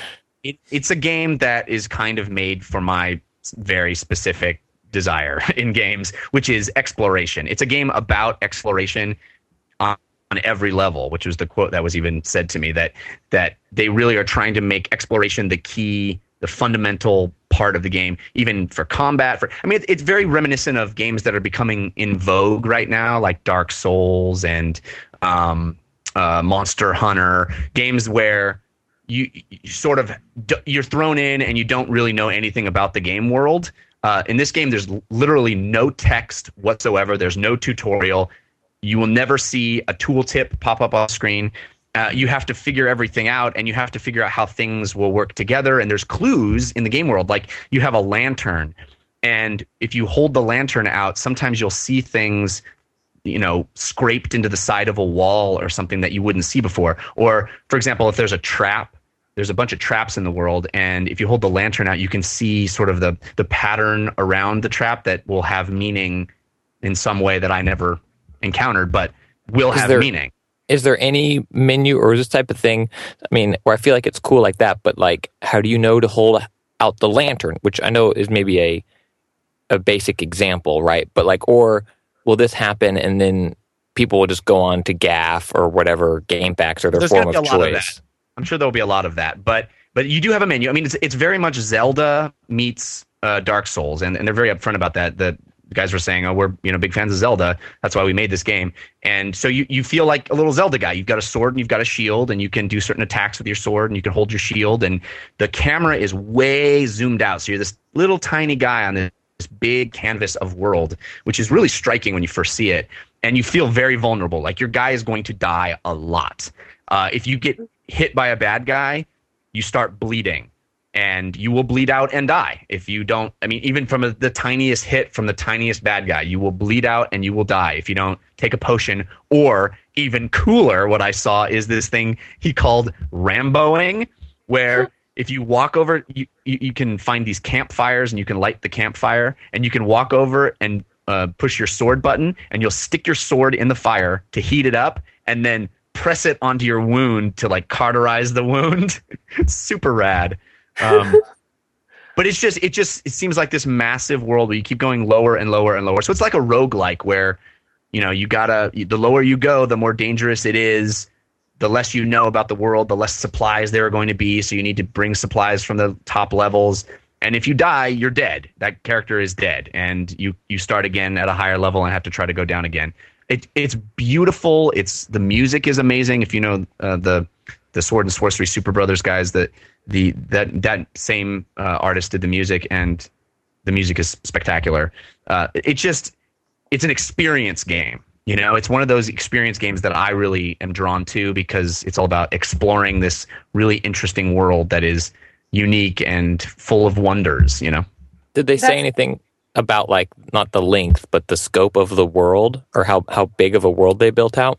it, it's a game that is kind of made for my very specific desire in games, which is exploration. It's a game about exploration on, on every level, which was the quote that was even said to me, that that they really are trying to make exploration the key, the fundamental part of the game, even for combat. For I mean, it, it's very reminiscent of games that are becoming in vogue right now, like Dark Souls and um, uh, Monster Hunter, games where you, you sort of you're thrown in and you don't really know anything about the game world. Uh, in this game, there's literally no text whatsoever. There's no tutorial. You will never see a tooltip pop up on screen. Uh, you have to figure everything out, and you have to figure out how things will work together. And there's clues in the game world. Like, you have a lantern, and if you hold the lantern out, sometimes you'll see things, you know, scraped into the side of a wall or something that you wouldn't see before. Or, for example, if there's a trap, there's a bunch of traps in the world, and if you hold the lantern out, you can see sort of the the pattern around the trap that will have meaning in some way that I never encountered, but will Is have there- meaning. Is there any menu or this type of thing? I mean, where I feel like it's cool like that, but like, how do you know to hold out the lantern? Which I know is maybe a a basic example, right? But like, or will this happen and then people will just go on to G A F or whatever game packs or their There's form gonna of be a lot of choice? that. I'm sure there'll be a lot of that, but but you do have a menu. I mean, it's it's very much Zelda meets uh, Dark Souls, and, and they're very upfront about that. The guys were saying, "Oh, we're you know big fans of Zelda. That's why we made this game." And so you you feel like a little Zelda guy. You've got a sword and you've got a shield, and you can do certain attacks with your sword, and you can hold your shield. And the camera is way zoomed out, so you're this little tiny guy on this big canvas of world, which is really striking when you first see it. And you feel very vulnerable. Like, your guy is going to die a lot. Uh, if you get hit by a bad guy, you start bleeding, and you will bleed out and die. If you don't, I mean, even from a, the tiniest hit from the tiniest bad guy, you will bleed out and you will die if you don't take a potion. Or even cooler, what I saw is this thing he called Ramboing, where if you walk over, you, you, you can find these campfires, and you can light the campfire, and you can walk over and uh, push your sword button, and you'll stick your sword in the fire to heat it up, and then press it onto your wound to like cauterize the wound. Super rad. Um, but it's just, it just, it seems like this massive world where you keep going lower and lower and lower. So it's like a roguelike where, you know, you gotta, the lower you go, the more dangerous it is. The less you know about the world, the less supplies there are going to be. So you need to bring supplies from the top levels. And if you die, you're dead. That character is dead. And you, you start again at a higher level and have to try to go down again. It, it's beautiful. It's the music is amazing. If you know uh, the the Sword and Sorcery Super Brothers guys, that the that that same uh, artist did the music, and the music is spectacular. Uh, it just it's an experience game. You know, it's one of those experience games that I really am drawn to, because it's all about exploring this really interesting world that is unique and full of wonders. You know, Did they say That's- anything about, like, not the length, but the scope of the world, or how, how big of a world they built out?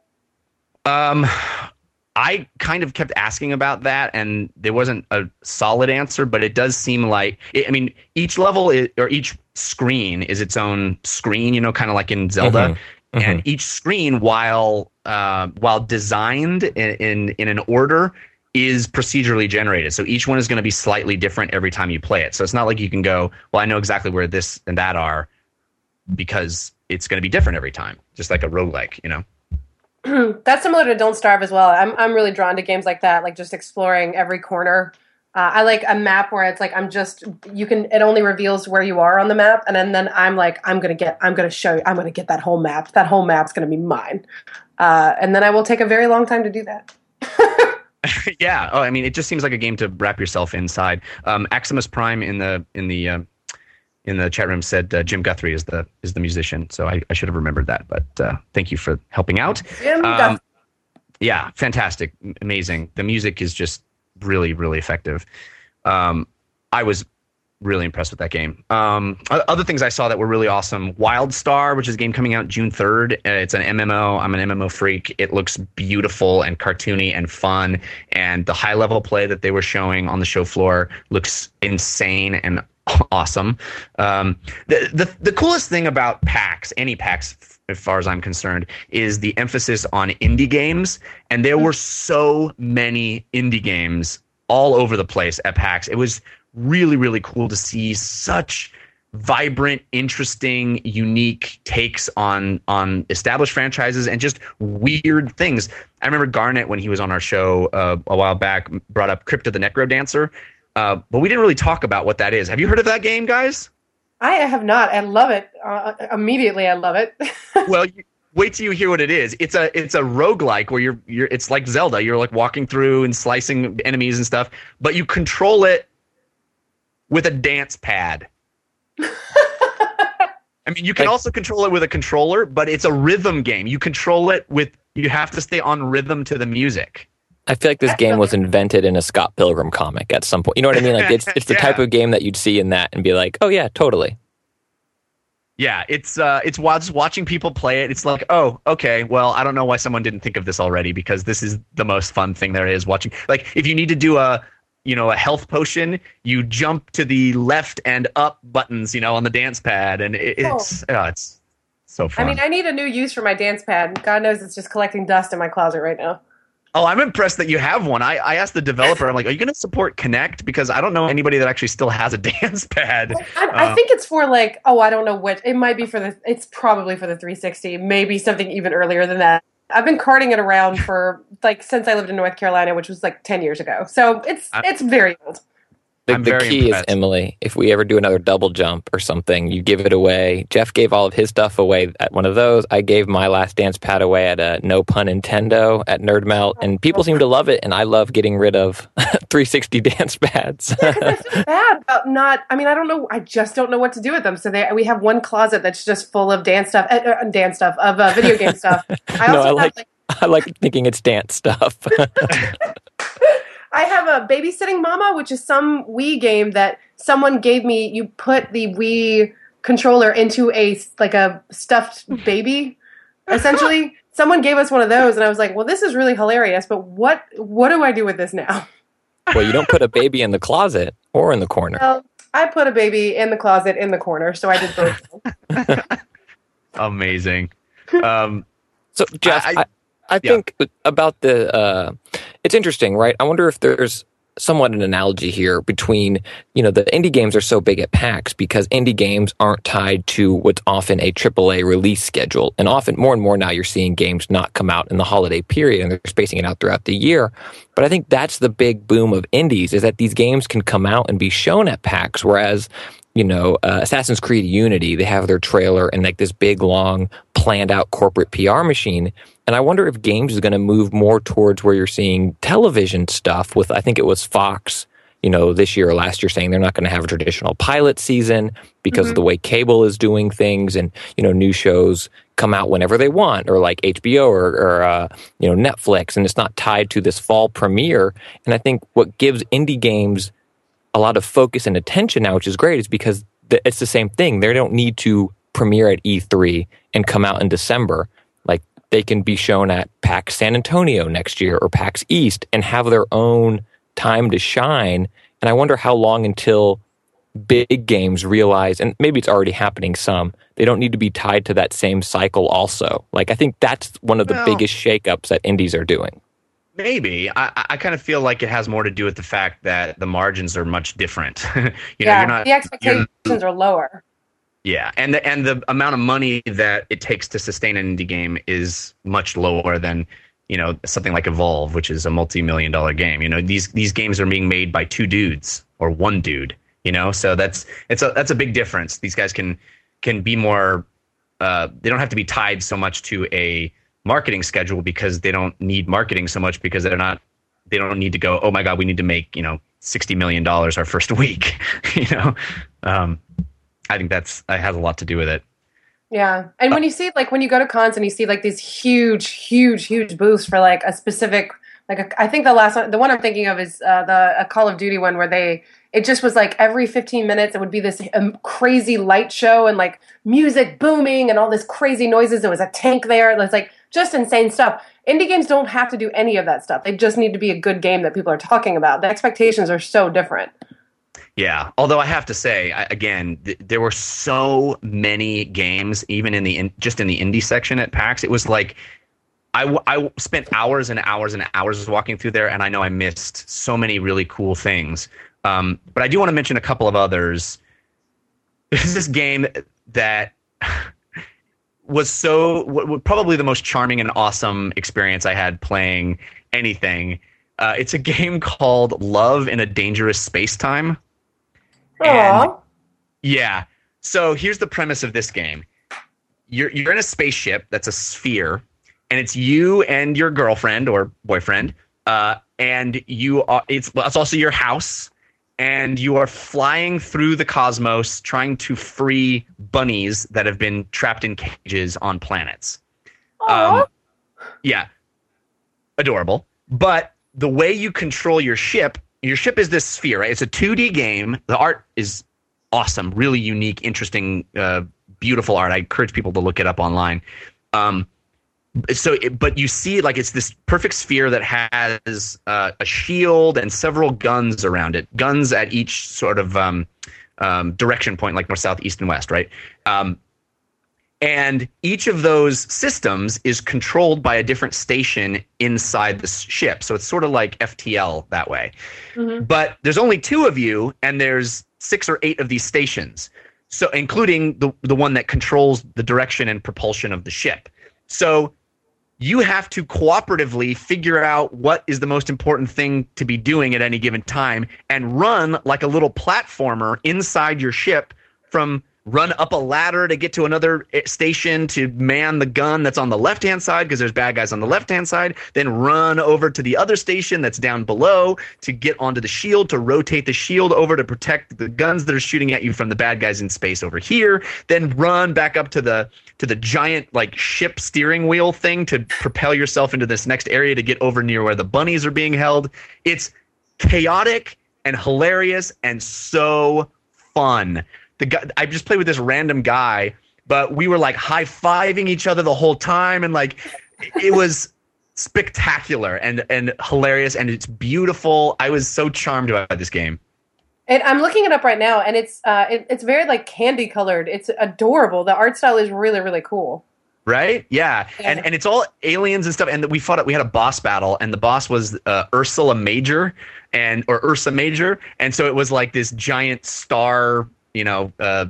Um, I kind of kept asking about that, and there wasn't a solid answer, but it does seem like, I mean, each level is, or each screen is its own screen, you know, kind of like in Zelda. Mhm. Mhm. And each screen, while uh, while designed in, in in an order, is procedurally generated. So each one is going to be slightly different every time you play it. So it's not like you can go, well, I know exactly where this and that are, because it's going to be different every time, just like a roguelike, you know? That's similar to Don't Starve as well. I'm I'm really drawn to games like that, like just exploring every corner. Uh, I like a map where it's like I'm just you can it only reveals where you are on the map, and then, then I'm like I'm gonna get I'm gonna show you I'm gonna get that whole map. That whole map's gonna be mine, uh, and then I will take a very long time to do that. Yeah. Oh, I mean, it just seems like a game to wrap yourself inside. Um, Aximus Prime in the in the um, in the chat room said uh, Jim Guthrie is the is the musician. So I, I should have remembered that. But uh, thank you for helping out. Jim Um, Guthrie. yeah, fantastic, amazing. The music is just really, really effective. Um, I was really impressed with that game. Um, o- other things I saw that were really awesome: Wildstar, which is a game coming out June third. Uh, it's an M M O. I'm an M M O freak. It looks beautiful and cartoony and fun, and the high level play that they were showing on the show floor looks insane and awesome. Um, the, the the coolest thing about PAX, any PAX, f- as far as I'm concerned, is the emphasis on indie games, and there were so many indie games all over the place at PAX. It was really, really cool to see such vibrant, interesting, unique takes on on established franchises and just weird things. I remember Garnet, when he was on our show uh, a while back, brought up Crypt of the Necrodancer, uh, but we didn't really talk about what that is. Have you heard of that game, guys? I have not. I love it. Uh, immediately, I love it. Well, you, wait till you hear what it is. It's a it's a roguelike where you're you're it's like Zelda. You're like walking through and slicing enemies and stuff, but you control it with a dance pad. I mean, you can like, also control it with a controller, but it's a rhythm game. You control it with, you have to stay on rhythm to the music. I feel like this game was invented in a Scott Pilgrim comic at some point. You know what I mean? Like it's it's the yeah. type of game that you'd see in that and be like, oh yeah, totally. Yeah, it's uh, it's just watching people play it. It's like, oh, okay, well, I don't know why someone didn't think of this already, because this is the most fun thing there is. Watching, like, if you need to do a you know, a health potion, you jump to the left and up buttons, you know, on the dance pad, and it, it's oh. oh, it's so fun. I mean, I need a new use for my dance pad. God knows it's just collecting dust in my closet right now. Oh, I'm impressed that you have one. I, I asked the developer, I'm like, are you going to support Kinect? Because I don't know anybody that actually still has a dance pad. I, I um, think it's for like, oh, I don't know what. It might be for the, it's probably for the three sixty, maybe something even earlier than that. I've been carting it around for like since I lived in North Carolina, which was like ten years ago. So it's I'm, it's very old. The, the key impressed. is, Emily, if we ever do another double jump or something, you give it away. Jeff gave all of his stuff away at one of those. I gave my last dance pad away at a No Pun Nintendo at Nerd Melt, and people seem to love it, and I love getting rid of three sixty dance pads. Yeah, because I feel bad about not, I mean, I don't know, I just don't know what to do with them. So they, we have one closet that's just full of dance stuff, uh, dance stuff, of uh, video game stuff. I also no, I have, like, like I like thinking it's dance stuff. I have a Babysitting Mama, which is some Wii game that someone gave me. You put the Wii controller into a like a stuffed baby, essentially. Someone gave us one of those, and I was like, "Well, this is really hilarious, but what what do I do with this now?" Well, you don't put a baby in the closet or in the corner. Well, I put a baby in the closet in the corner, so I did both. Amazing. Um, so, Jeff, I, I, I think yeah. about the. Uh, It's interesting, right? I wonder if there's somewhat an analogy here between, you know, the indie games are so big at PAX because indie games aren't tied to what's often a triple A release schedule. And often, more and more now, you're seeing games not come out in the holiday period and they're spacing it out throughout the year. But I think that's the big boom of indies, is that these games can come out and be shown at PAX, whereas, you know, uh, Assassin's Creed Unity, they have their trailer and like this big, long, planned out corporate P R machine. And I wonder if games is going to move more towards where you're seeing television stuff with, I think it was Fox, you know, this year or last year saying they're not going to have a traditional pilot season because mm-hmm. of the way cable is doing things, and, you know, new shows come out whenever they want, or like H B O or, or uh, you know, Netflix, and it's not tied to this fall premiere. And I think what gives indie games a lot of focus and attention now, which is great, is because it's the same thing. They don't need to premiere at E three and come out in December. Like, they can be shown at PAX San Antonio next year or PAX East and have their own time to shine. And I wonder how long until big games realize, and maybe it's already happening some, they don't need to be tied to that same cycle also. Like, I think that's one of the well, biggest shakeups that indies are doing. Maybe. I, I kind of feel like it has more to do with the fact that the margins are much different. you yeah, know, you're not, the expectations are lower. Yeah, and the and the amount of money that it takes to sustain an indie game is much lower than, you know, something like Evolve, which is a multi-million dollar game. You know, these these games are being made by two dudes or one dude. You know, so that's it's a that's a big difference. These guys can can be more. Uh, they don't have to be tied so much to a marketing schedule because they don't need marketing so much because they're not. They don't need to go, oh my God, we need to make, you know, sixty million dollars our first week. you know. Um, I think that's that has a lot to do with it. Yeah. And when you see, like, when you go to cons and you see, like, these huge, huge, huge booths for, like, a specific, like, a, I think the last one, the one I'm thinking of is uh, the a Call of Duty one where they, it just was, like, every fifteen minutes it would be this um, crazy light show and, like, music booming and all this crazy noises. There was a tank there. It was, like, just insane stuff. Indie games don't have to do any of that stuff. They just need to be a good game that people are talking about. The expectations are so different. Yeah, although I have to say, I, again, th- there were so many games, even in the in, just in the indie section at PAX. It was like I, w- I spent hours and hours and hours walking through there, and I know I missed so many really cool things. Um, but I do want to mention a couple of others. There's this game that was so w- probably the most charming and awesome experience I had playing anything. Uh, it's a game called Love in a Dangerous Space-Time. And yeah. So here's the premise of this game. You're you're in a spaceship that's a sphere, and it's you and your girlfriend or boyfriend, uh, and you are it's it's also your house, and you are flying through the cosmos trying to free bunnies that have been trapped in cages on planets. Um, yeah, adorable. But the way you control your ship, your ship is this sphere, right? It's a two D game. The art is awesome, really unique, interesting, uh, beautiful art. I encourage people to look it up online. Um, so, it, but you see, like, it's this perfect sphere that has uh, a shield and several guns around it. Guns at each sort of um, um, direction point, like north, south, east, and west, right? Um, and each of those systems is controlled by a different station inside the ship. So it's sort of like F T L that way. Mm-hmm. But there's only two of you, and there's six or eight of these stations. So including the the one that controls the direction and propulsion of the ship. So you have to cooperatively figure out what is the most important thing to be doing at any given time and run like a little platformer inside your ship, from run up a ladder to get to another station to man the gun that's on the left-hand side because there's bad guys on the left-hand side, then run over to the other station that's down below to get onto the shield, to rotate the shield over to protect the guns that are shooting at you from the bad guys in space over here, then run back up to the to the giant like ship steering wheel thing to propel yourself into this next area to get over near where the bunnies are being held. It's chaotic and hilarious and so fun. The guy, I just played with this random guy, but we were like high-fiving each other the whole time, and like it was spectacular and and hilarious, and it's beautiful. I was so charmed by this game. And I'm looking it up right now, and it's uh, it, it's very like candy colored. It's adorable. The art style is really really cool. Right? Yeah. yeah. And and it's all aliens and stuff. And we fought. We had a boss battle, and the boss was uh, Ursula Major, and or Ursa Major, and so it was like this giant star, you know, uh,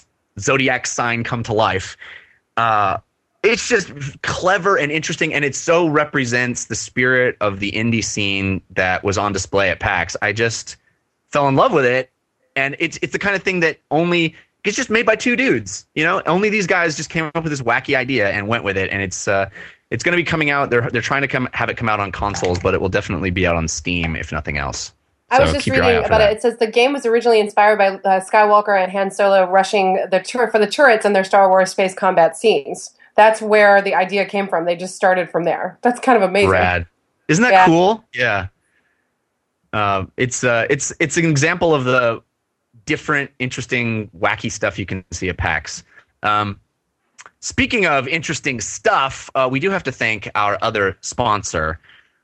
zodiac sign come to life. Uh, it's just clever and interesting, and it so represents the spirit of the indie scene that was on display at PAX. I just fell in love with it, and it's it's the kind of thing that only it's just made by two dudes. You know, only these guys just came up with this wacky idea and went with it, and it's uh, it's going to be coming out. They're they're trying to come have it come out on consoles, but it will definitely be out on Steam if nothing else. I was so just reading about it. It says the game was originally inspired by uh, Skywalker and Han Solo rushing the tur- for the turrets in their Star Wars space combat scenes. That's where the idea came from. They just started from there. That's kind of amazing. Rad. Isn't that yeah. cool? Yeah. Uh, it's uh, it's it's an example of the different, interesting, wacky stuff you can see at PAX. Um, speaking of interesting stuff, uh, we do have to thank our other sponsor,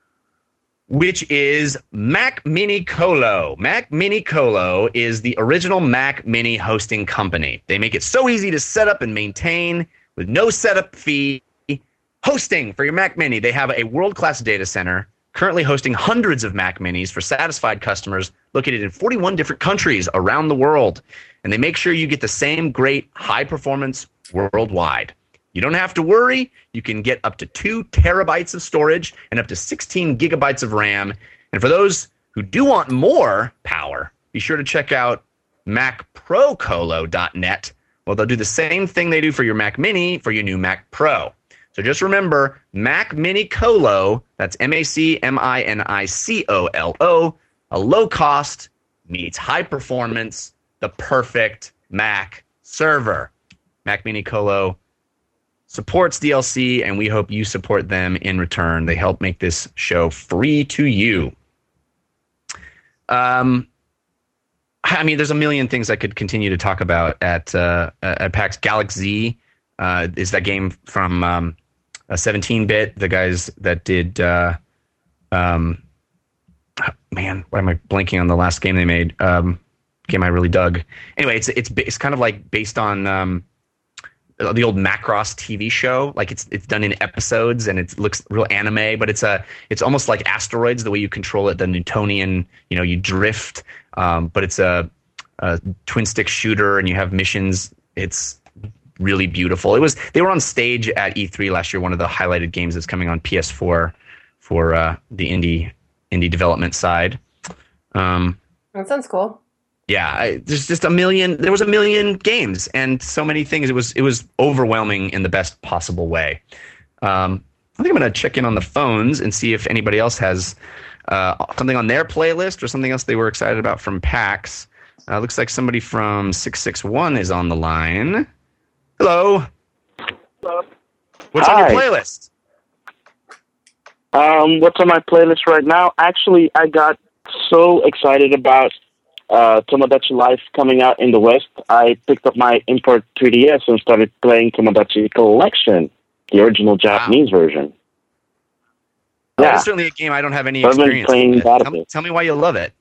which is Mac Mini Colo. Mac Mini Colo is the original Mac Mini hosting company. They make it so easy to set up and maintain with no setup fee. Hosting for your Mac Mini. They have a world-class data center currently hosting hundreds of Mac Minis for satisfied customers located in forty-one different countries around the world. And they make sure you get the same great high performance worldwide. You don't have to worry. You can get up to two terabytes of storage and up to sixteen gigabytes of RAM. And for those who do want more power, be sure to check out mac pro colo dot net. Well, they'll do the same thing they do for your Mac Mini for your new Mac Pro. So just remember, Mac Mini Colo, that's M A C M I N I C O L O, a low cost meets high performance, the perfect Mac server. Mac Mini Colo supports D L C, and we hope you support them in return. They help make this show free to you. Um, I mean, there's a million things I could continue to talk about at uh, at PAX. Galaxy uh, is that game from um, a seventeen-bit. The guys that did, uh, um, man, why am I blanking on the last game they made? Um, game I really dug. Anyway, it's it's it's kind of like based on. Um, the old Macross T V show. Like it's it's done in episodes and it looks real anime, but it's a it's almost like Asteroids the way you control it, the Newtonian. You know, you drift, um, but it's a, a twin stick shooter and you have missions. It's really beautiful. It was they were on stage at E three last year. One of the highlighted games that's coming on P S four for uh, the indie indie development side. Um, that sounds cool. Yeah, I, there's just a million. There was a million games and so many things. It was it was overwhelming in the best possible way. Um, I think I'm going to check in on the phones and see if anybody else has uh, something on their playlist or something else they were excited about from PAX. Uh, looks like somebody from six six one is on the line. Hello. Hello. What's Hi. on your playlist? Um, what's on my playlist right now? Actually, I got so excited about uh, Tomodachi Life coming out in the West. I picked up my import three D S and started playing Tomodachi Collection, the original Japanese wow. version. Oh, yeah. It's certainly a game I don't have any so experience playing with. That tell, me, tell me why you love it.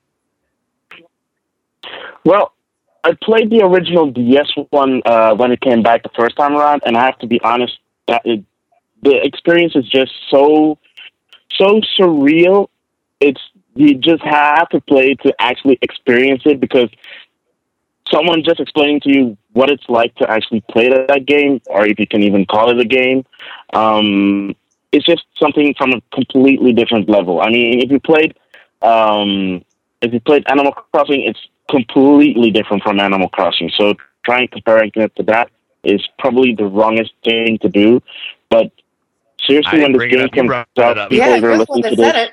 Well, I played the original D S one uh, when it came back the first time around, and I have to be honest, that it, the experience is just so, so surreal. It's you just have to play to actually experience it, because someone just explaining to you what it's like to actually play that game, or if you can even call it a game, um, it's just something from a completely different level. I mean, if you played, um, if you played Animal Crossing, it's completely different from Animal Crossing. So trying comparing it to that is probably the wrongest thing to do. But seriously, when this game comes out, people yeah, are listening to this.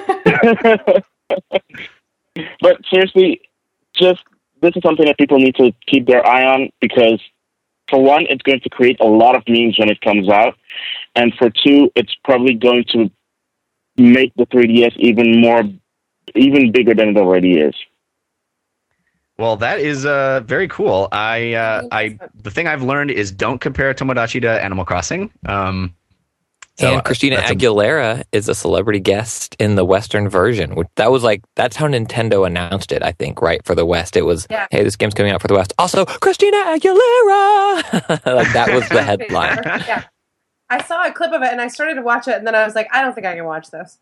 But seriously, just this is something that people need to keep their eye on, because for one, it's going to create a lot of memes when it comes out, and for two, it's probably going to make the three D S even more, even bigger than it already is. Well, that is uh, very cool. I, uh, I, the thing I've learned is don't compare Tomodachi to Animal Crossing. Um, so and Christina Aguilera a, is a celebrity guest in the Western version. Which, that was like, that's how Nintendo announced it, I think, right? For the West. It was, yeah. Hey, this game's coming out for the West. Also, Christina Aguilera! Like, that was the headline. Yeah. I saw a clip of it, and I started to watch it, and then I was like, I don't think I can watch this.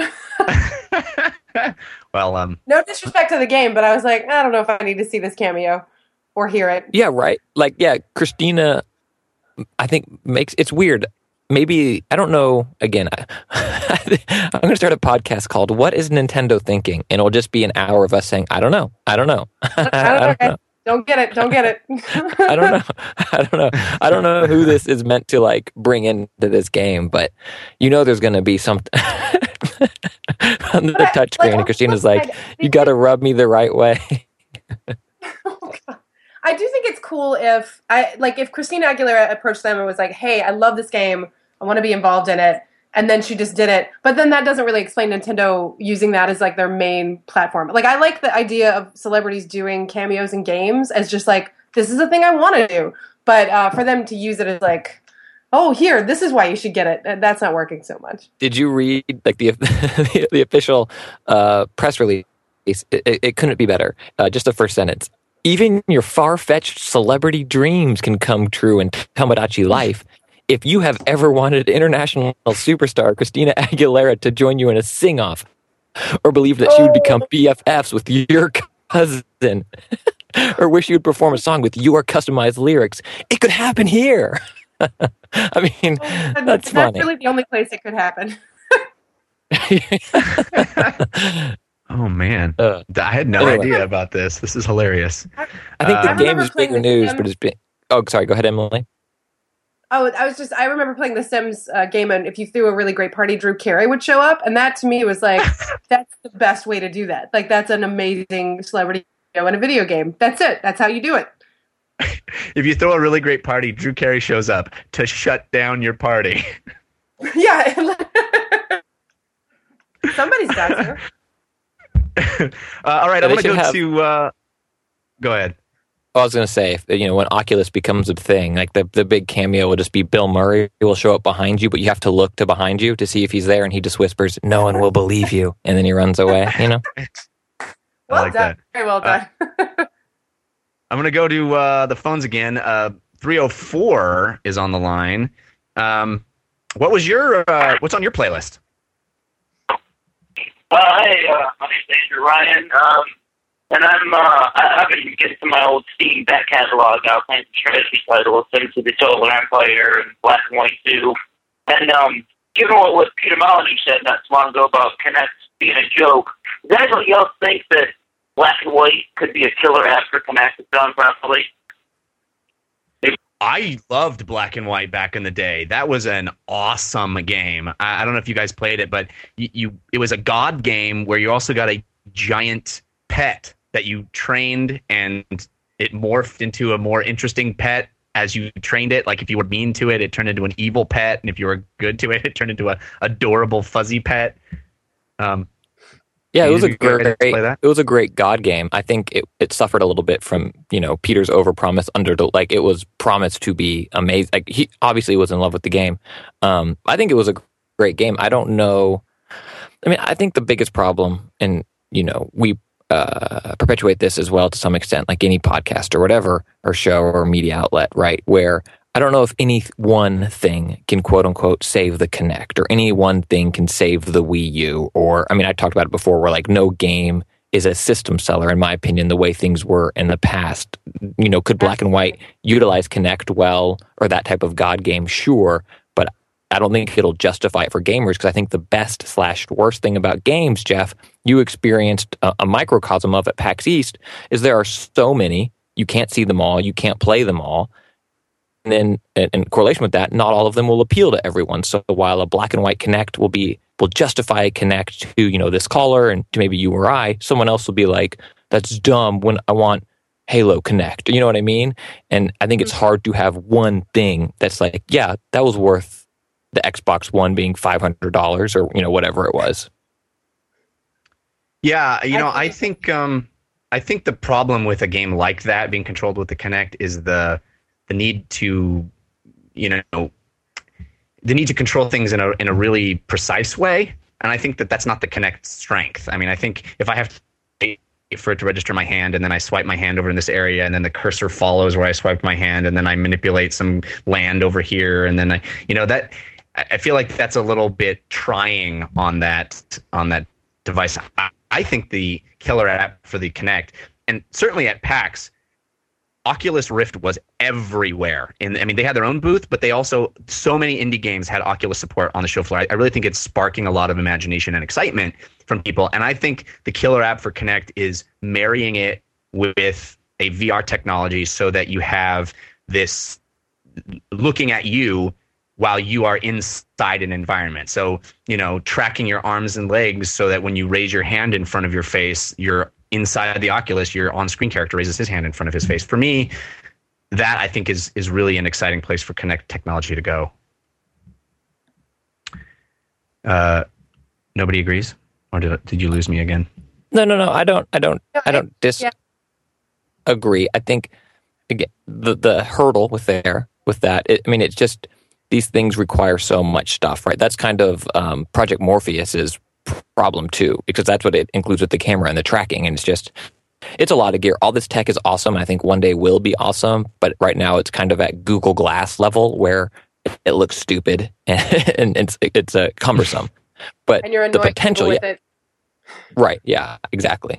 Well, um, no disrespect to the game, but I was like, I don't know if I need to see this cameo or hear it. Yeah, right. Like, yeah, Christina, I think makes it's weird. Maybe I don't know. Again, I, I'm going to start a podcast called "What Is Nintendo Thinking?" and it'll just be an hour of us saying, "I don't know, I don't know, I don't, I don't know." Don't get it. Don't get it. I don't know. I don't know. I don't know who this is meant to like bring into this game, but you know, there's going to be something on the touchscreen. Like, and Christina's like, "You got to rub me the right way." Oh, God. I do think it's cool if I like if Christina Aguilera approached them and was like, "Hey, I love this game. I want to be involved in it." And then she just did it. But then that doesn't really explain Nintendo using that as like their main platform. Like, I like the idea of celebrities doing cameos in games as just like, this is a thing I want to do. But uh, for them to use it as like, oh, here, this is why you should get it. That's not working so much. Did you read like the the, the official uh, press release? It, it, it couldn't be better. Uh, just the first sentence. Even your far-fetched celebrity dreams can come true in Tomodachi Life. If you have ever wanted international superstar Christina Aguilera to join you in a sing-off, or believe that she would become B F Fs with your cousin, or wish you would perform a song with your customized lyrics, it could happen here. I mean, oh, that's, that's funny. That's really the only place it could happen. Oh, man. Uh, I had no anyway. idea about this. This is hilarious. I, I think uh, the game is bigger news, Sims. But it's been... Oh, sorry. Go ahead, Emily. Oh, I was just, I remember playing the Sims uh, game, and if you threw a really great party, Drew Carey would show up, and that to me was like, that's the best way to do that. Like, that's an amazing celebrity show in a video game. That's it. That's how you do it. If you throw a really great party, Drew Carey shows up to shut down your party. Yeah. Somebody's got to. uh, all right, yeah, I'm going to go have... to, uh, go ahead. I was going to say, you know, when Oculus becomes a thing, like the, the big cameo will just be Bill Murray. He will show up behind you, but you have to look to behind you to see if he's there, and he just whispers, "No one will believe you," and then he runs away, you know? Well like done. That. Very well done. Uh, I'm going to go to uh, the phones again. Uh, three oh four is on the line. Um, what was your uh, what's on your playlist? Uh, hey, uh, my name's Andrew Ryan, um, and I'm uh, I, I've been getting to my old Steam back catalog now, playing some strategy titles, into the Solar Empire and Black and White two. And um, given what, what Peter Molyneux said not too long ago about Kinect being a joke, does anybody else think that Black and White could be a killer app for Kinect if done properly? I loved Black and White back in the day. That was an awesome game. I, I don't know if you guys played it, but you, you it was a god game where you also got a giant pet that you trained, and it morphed into a more interesting pet as you trained it. Like if you were mean to it, it turned into an evil pet, and if you were good to it, it turned into a adorable fuzzy pet. Um, Yeah, it was a great. It was a great God game. I think it, it suffered a little bit from you know Peter's overpromise under like it was promised to be amazing. Like he obviously was in love with the game. Um, I think it was a great game. I don't know. I mean, I think the biggest problem, and you know, we uh, perpetuate this as well to some extent, like any podcast or whatever, or show or media outlet, right? Where I don't know if any one thing can quote unquote save the Kinect, or any one thing can save the Wii U. Or, I mean, I talked about it before where like no game is a system seller, in my opinion, the way things were in the past. You know, could Black and White utilize Kinect well, or that type of God game? Sure. But I don't think it'll justify it for gamers, because I think the best slash worst thing about games, Jeff, you experienced a, a microcosm of at PAX East, is there are so many, you can't see them all, you can't play them all. And then, in correlation with that, not all of them will appeal to everyone. So while a Black and White Kinect will be will justify a Kinect to you know this caller and to maybe you or I, someone else will be like, "That's dumb." When I want Halo Kinect, you know what I mean? And I think it's hard to have one thing that's like, yeah, that was worth the Xbox One being five hundred dollars or you know whatever it was. Yeah, you know, I think um, I think the problem with a game like that being controlled with the Kinect is the the need to, you know, the need to control things in a in a really precise way, and I think that that's not the Kinect's strength. I mean, I think if I have to wait for it to register my hand, and then I swipe my hand over in this area, and then the cursor follows where I swiped my hand, and then I manipulate some land over here, and then I, you know, that I feel like that's a little bit trying on that on that device. I, I think the killer app for the Kinect, and certainly at PAX, Oculus Rift was everywhere. And I mean, they had their own booth, but they also, so many indie games had Oculus support on the show floor. I, I really think it's sparking a lot of imagination and excitement from people. And I think the killer app for Kinect is marrying it with a V R technology so that you have this looking at you while you are inside an environment. So, you know, tracking your arms and legs so that when you raise your hand in front of your face, you're inside the Oculus, your on-screen character raises his hand in front of his face. For me, that I think is is really an exciting place for Kinect technology to go. Uh, nobody agrees, or did did you lose me again? No, no, no. I don't. I don't. No, I don't disagree. I think again the the hurdle with there with that. It, I mean, it's just these things require so much stuff, right? That's kind of um, Project Morpheus's problem too, because that's what it includes with the camera and the tracking, and it's just it's a lot of gear. All this tech is awesome. I think one day will be awesome, but right now it's kind of at Google Glass level where it looks stupid and, and it's it's uh, cumbersome. But and you're the potential, with yeah, it. Right? Yeah, exactly.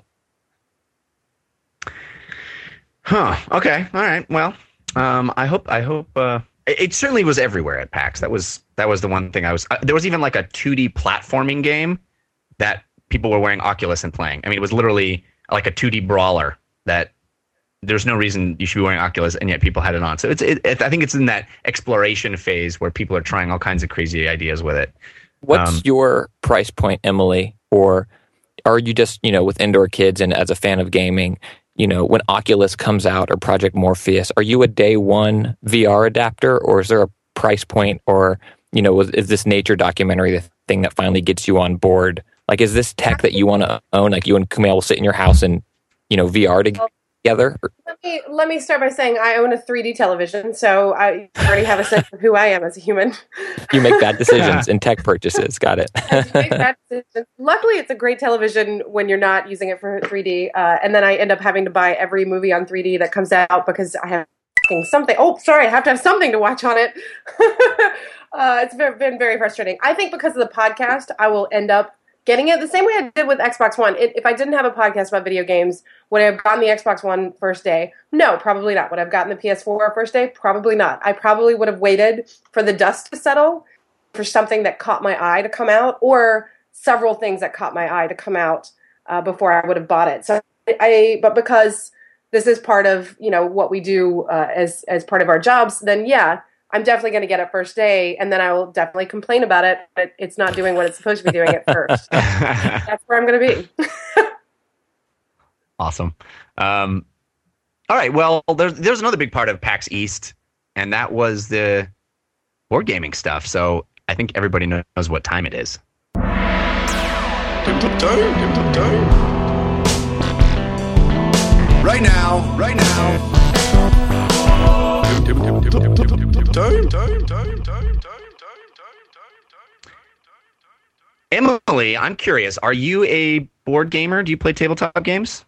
Huh. Okay. All right. Well, um, I hope I hope uh, it, it certainly was everywhere at PAX. That was that was the one thing I was. Uh, there was even like a two D platforming game that people were wearing Oculus and playing. I mean, it was literally like a two D brawler that there's no reason you should be wearing Oculus, and yet people had it on. So it's, it, it, I think it's in that exploration phase where people are trying all kinds of crazy ideas with it. What's Um, your price point, Emily? Or are you just, you know, with indoor kids and as a fan of gaming, you know, when Oculus comes out or Project Morpheus, are you a day one V R adapter, or is there a price point, or, you know, is, is this nature documentary the thing that finally gets you on board? Like, is this tech that you want to own? Like, you and Kumail will sit in your house and, you know, V R together? Let me let me start by saying I own a three D television, so I already have a sense of who I am as a human. You make bad decisions in tech purchases. Got it. I do make bad decisions. Luckily, it's a great television when you're not using it for three D, uh, and then I end up having to buy every movie on three D that comes out because I have fucking something. Oh, sorry, I have to have something to watch on it. uh, it's been, been very frustrating. I think because of the podcast, I will end up getting it the same way I did with Xbox One. It, if I didn't have a podcast about video games, would I have gotten the Xbox One first day? No, probably not. Would I have gotten the P S four first day? Probably not. I probably would have waited for the dust to settle, for something that caught my eye to come out, or several things that caught my eye to come out uh, before I would have bought it. So I, but because this is part of, you know, what we do uh, as as part of our jobs, then yeah, I'm definitely going to get it first day, and then I will definitely complain about it, but it's not doing what it's supposed to be doing at first. That's where I'm going to be. Awesome. Um, all right. Well, there's there's another big part of PAX East, and that was the board gaming stuff. So I think everybody knows what time it is. Right now, right now. Emily, I'm curious. Are you a board gamer? Do you play tabletop games?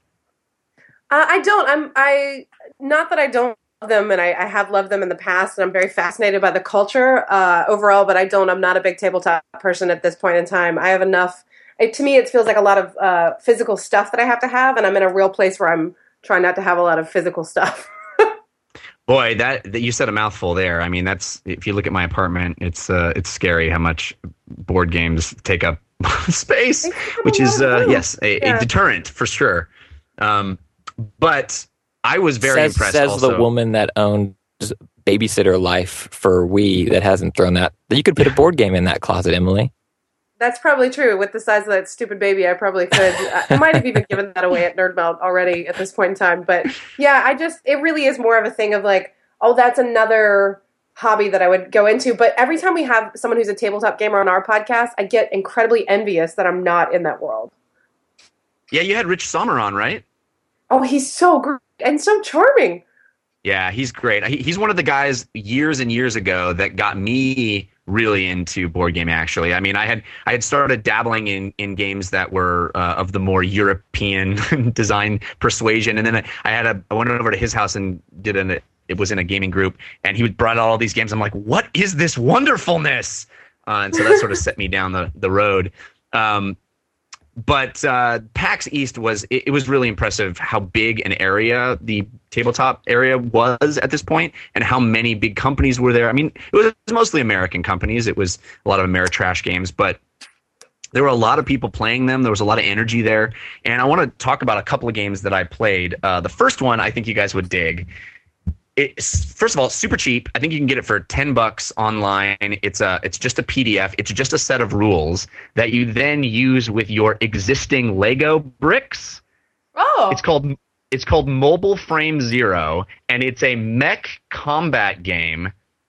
Uh, I don't. I'm. I not that I don't love them, and I, I have loved them in the past, and I'm very fascinated by the culture uh, overall. But I don't. I'm not a big tabletop person at this point in time. I have enough. It, to me, it feels like a lot of uh, physical stuff that I have to have, and I'm in a real place where I'm trying not to have a lot of physical stuff. Boy, that, that you said a mouthful there. I mean, that's if you look at my apartment, it's uh, it's scary how much board games take up space, which is uh, yes, a, yeah. a deterrent for sure. Um, but I was very says, impressed. Says also. the woman that owns Babysitter Life for Wii that hasn't thrown that. You could put a board game in that closet, Emily. That's probably true. With the size of that stupid baby, I probably could. I might have even given that away at Nerdmelt already at this point in time. But yeah, I just, it really is more of a thing of like, oh, that's another hobby that I would go into. But every time we have someone who's a tabletop gamer on our podcast, I get incredibly envious that I'm not in that world. Yeah, you had Rich Sommer on, right? Oh, he's so great and so charming. Yeah, he's great. He, he's one of the guys years and years ago that got me really into board gaming. Actually, I mean, I had I had started dabbling in, in games that were uh, of the more European design persuasion, and then I, I had a I went over to his house and did an it was in a gaming group, and he brought out all these games. I'm like, what is this wonderfulness? Uh, and so that sort of set me down the the road. Um, But uh, PAX East was it, it was really impressive how big an area the tabletop area was at this point, and how many big companies were there. I mean, it was mostly American companies. It was a lot of Ameritrash games, but there were a lot of people playing them. There was a lot of energy there, and I want to talk about a couple of games that I played. Uh, the first one I think you guys would dig. It's, first of all, it's super cheap. I think you can get it for ten bucks online. It's a, it's just a P D F. It's just a set of rules that you then use with your existing Lego bricks. Oh, it's called it's called Mobile Frame Zero, and it's a mech combat game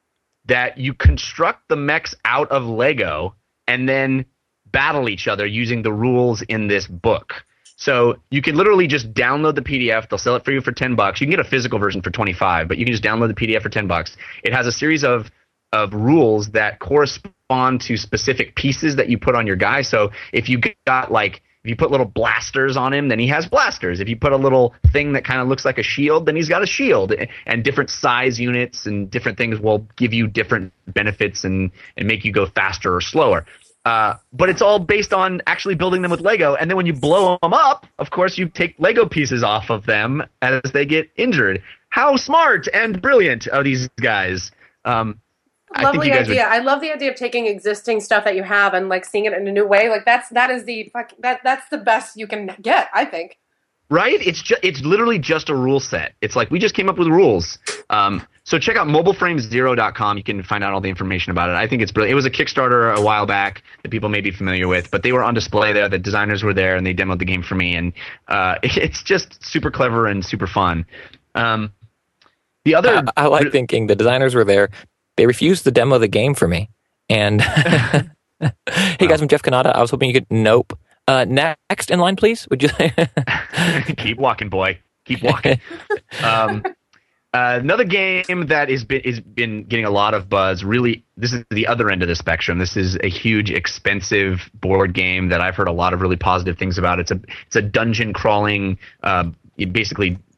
that you construct the mechs out of Lego and then battle each other using the rules in this book. So you can literally just download the P D F. They'll sell it for you for ten bucks. You can get a physical version for twenty-five, but you can just download the P D F for ten bucks. It has a series of of rules that correspond to specific pieces that you put on your guy. So if you got like if you put little blasters on him, then he has blasters. If you put a little thing that kind of looks like a shield, then he's got a shield. And different size units and different things will give you different benefits and and make you go faster or slower. Uh, but it's all based on actually building them with Lego. And then when you blow them up, of course, you take Lego pieces off of them as they get injured. How smart and brilliant are these guys? Um, I Lovely think you guys idea. would... I love the idea of taking existing stuff that you have and like seeing it in a new way. Like that's that is the fuck that that's the best you can get, I think. Right? It's just it's literally just a rule set. It's like we just came up with rules. Um, so check out mobile frame zero dot com. You can find out all the information about it. I think it's brilliant. It was a Kickstarter a while back that people may be familiar with, but they were on display there. The designers were there, and they demoed the game for me. And uh, it's just super clever and super fun. Um, the other, I, I like thinking the designers were there. They refused to demo the game for me. And hey guys, I'm Jeff Kanata. I was hoping you could. Nope. Uh, next in line, please. Would you? Keep walking, boy. Keep walking. um, uh, another game that is been is been getting a lot of buzz. Really, this is the other end of the spectrum. This is a huge, expensive board game that I've heard a lot of really positive things about. It's a it's a dungeon crawling, uh, basically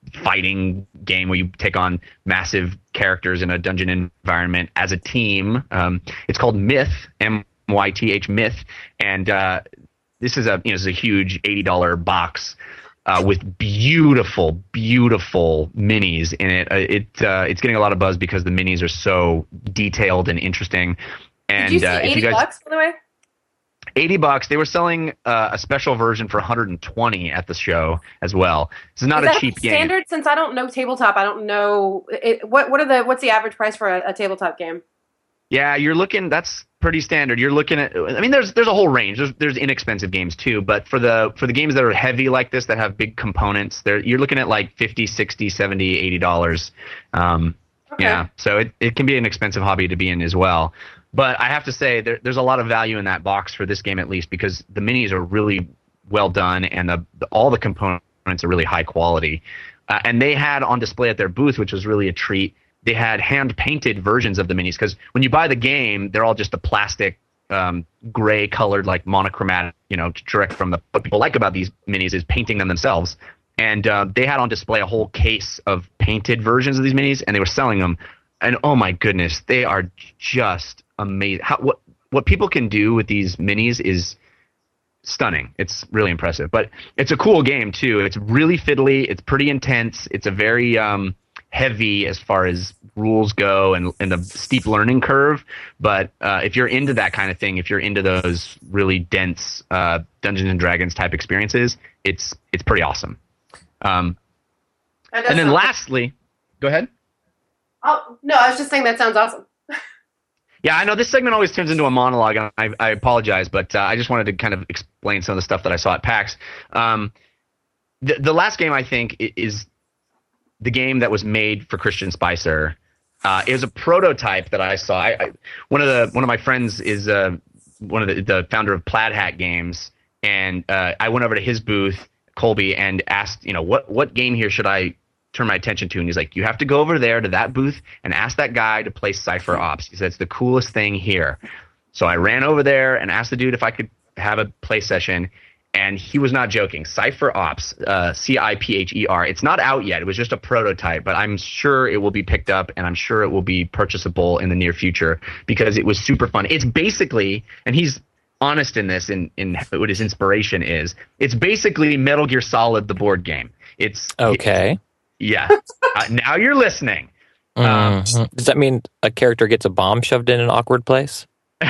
fighting game where you take on massive characters in a dungeon environment as a team. Um, it's called Myth, M Y T H, Myth, and uh, this is a you know this is a huge eighty dollar box uh, with beautiful, beautiful minis in it. Uh, it uh, it's getting a lot of buzz because the minis are so detailed and interesting. And Did you see uh, if eighty you guys, bucks, by the way? eighty bucks. They were selling uh, a special version for one hundred twenty at the show as well. This is not Is a that cheap game. standard? Since I don't know tabletop, I don't know it, what what are the what's the average price for a, a tabletop game? Yeah, you're looking. That's pretty standard. You're looking at. I mean, there's there's a whole range. There's there's inexpensive games too, but for the for the games that are heavy like this that have big components, there you're looking at like fifty, sixty, seventy, eighty dollars. Um, Okay. Yeah, so it it can be an expensive hobby to be in as well. But I have to say there, there's a lot of value in that box for this game at least because the minis are really well done and the, the all the components are really high quality. Uh, and they had on display at their booth, which was really a treat. They had hand-painted versions of the minis because when you buy the game, they're all just the plastic, um, gray-colored, like monochromatic. You know, direct from the what people like about these minis is painting them themselves. And uh, they had on display a whole case of painted versions of these minis, and they were selling them. And oh my goodness, they are just amazing. How, what what people can do with these minis is stunning. It's really impressive. But it's a cool game too. It's really fiddly. It's pretty intense. It's a very um, heavy as far as rules go and, and the steep learning curve. But uh, if you're into that kind of thing, if you're into those really dense uh, Dungeons and Dragons type experiences, it's it's pretty awesome. Um, And, and then lastly, go ahead. Oh no, I was just saying that sounds awesome. Yeah, I know this segment always turns into a monologue, and I, I apologize, but uh, I just wanted to kind of explain some of the stuff that I saw at PAX. Um, the, the last game, I think, is the game that was made for Christian Spicer. Uh, it was a prototype that I saw. I, I, one of the one of my friends is uh, one of the, the founder of Plaid Hat Games, and uh, I went over to his booth, Colby, and asked, you know, what what game here should I turn my attention to? And he's like, you have to go over there to that booth and ask that guy to play Cypher Ops. He said, it's the coolest thing here. So I ran over there and asked the dude if I could have a play session, and he was not joking. Cypher Ops, uh, C I P H E R. It's not out yet. It was just a prototype, but I'm sure it will be picked up, and I'm sure it will be purchasable in the near future because it was super fun. It's basically, and he's honest in this, in, in what his inspiration is, it's basically Metal Gear Solid, the board game. It's Okay. It, yeah. uh, now you're listening. Um, Mhm. Does that mean a character gets a bomb shoved in an awkward place?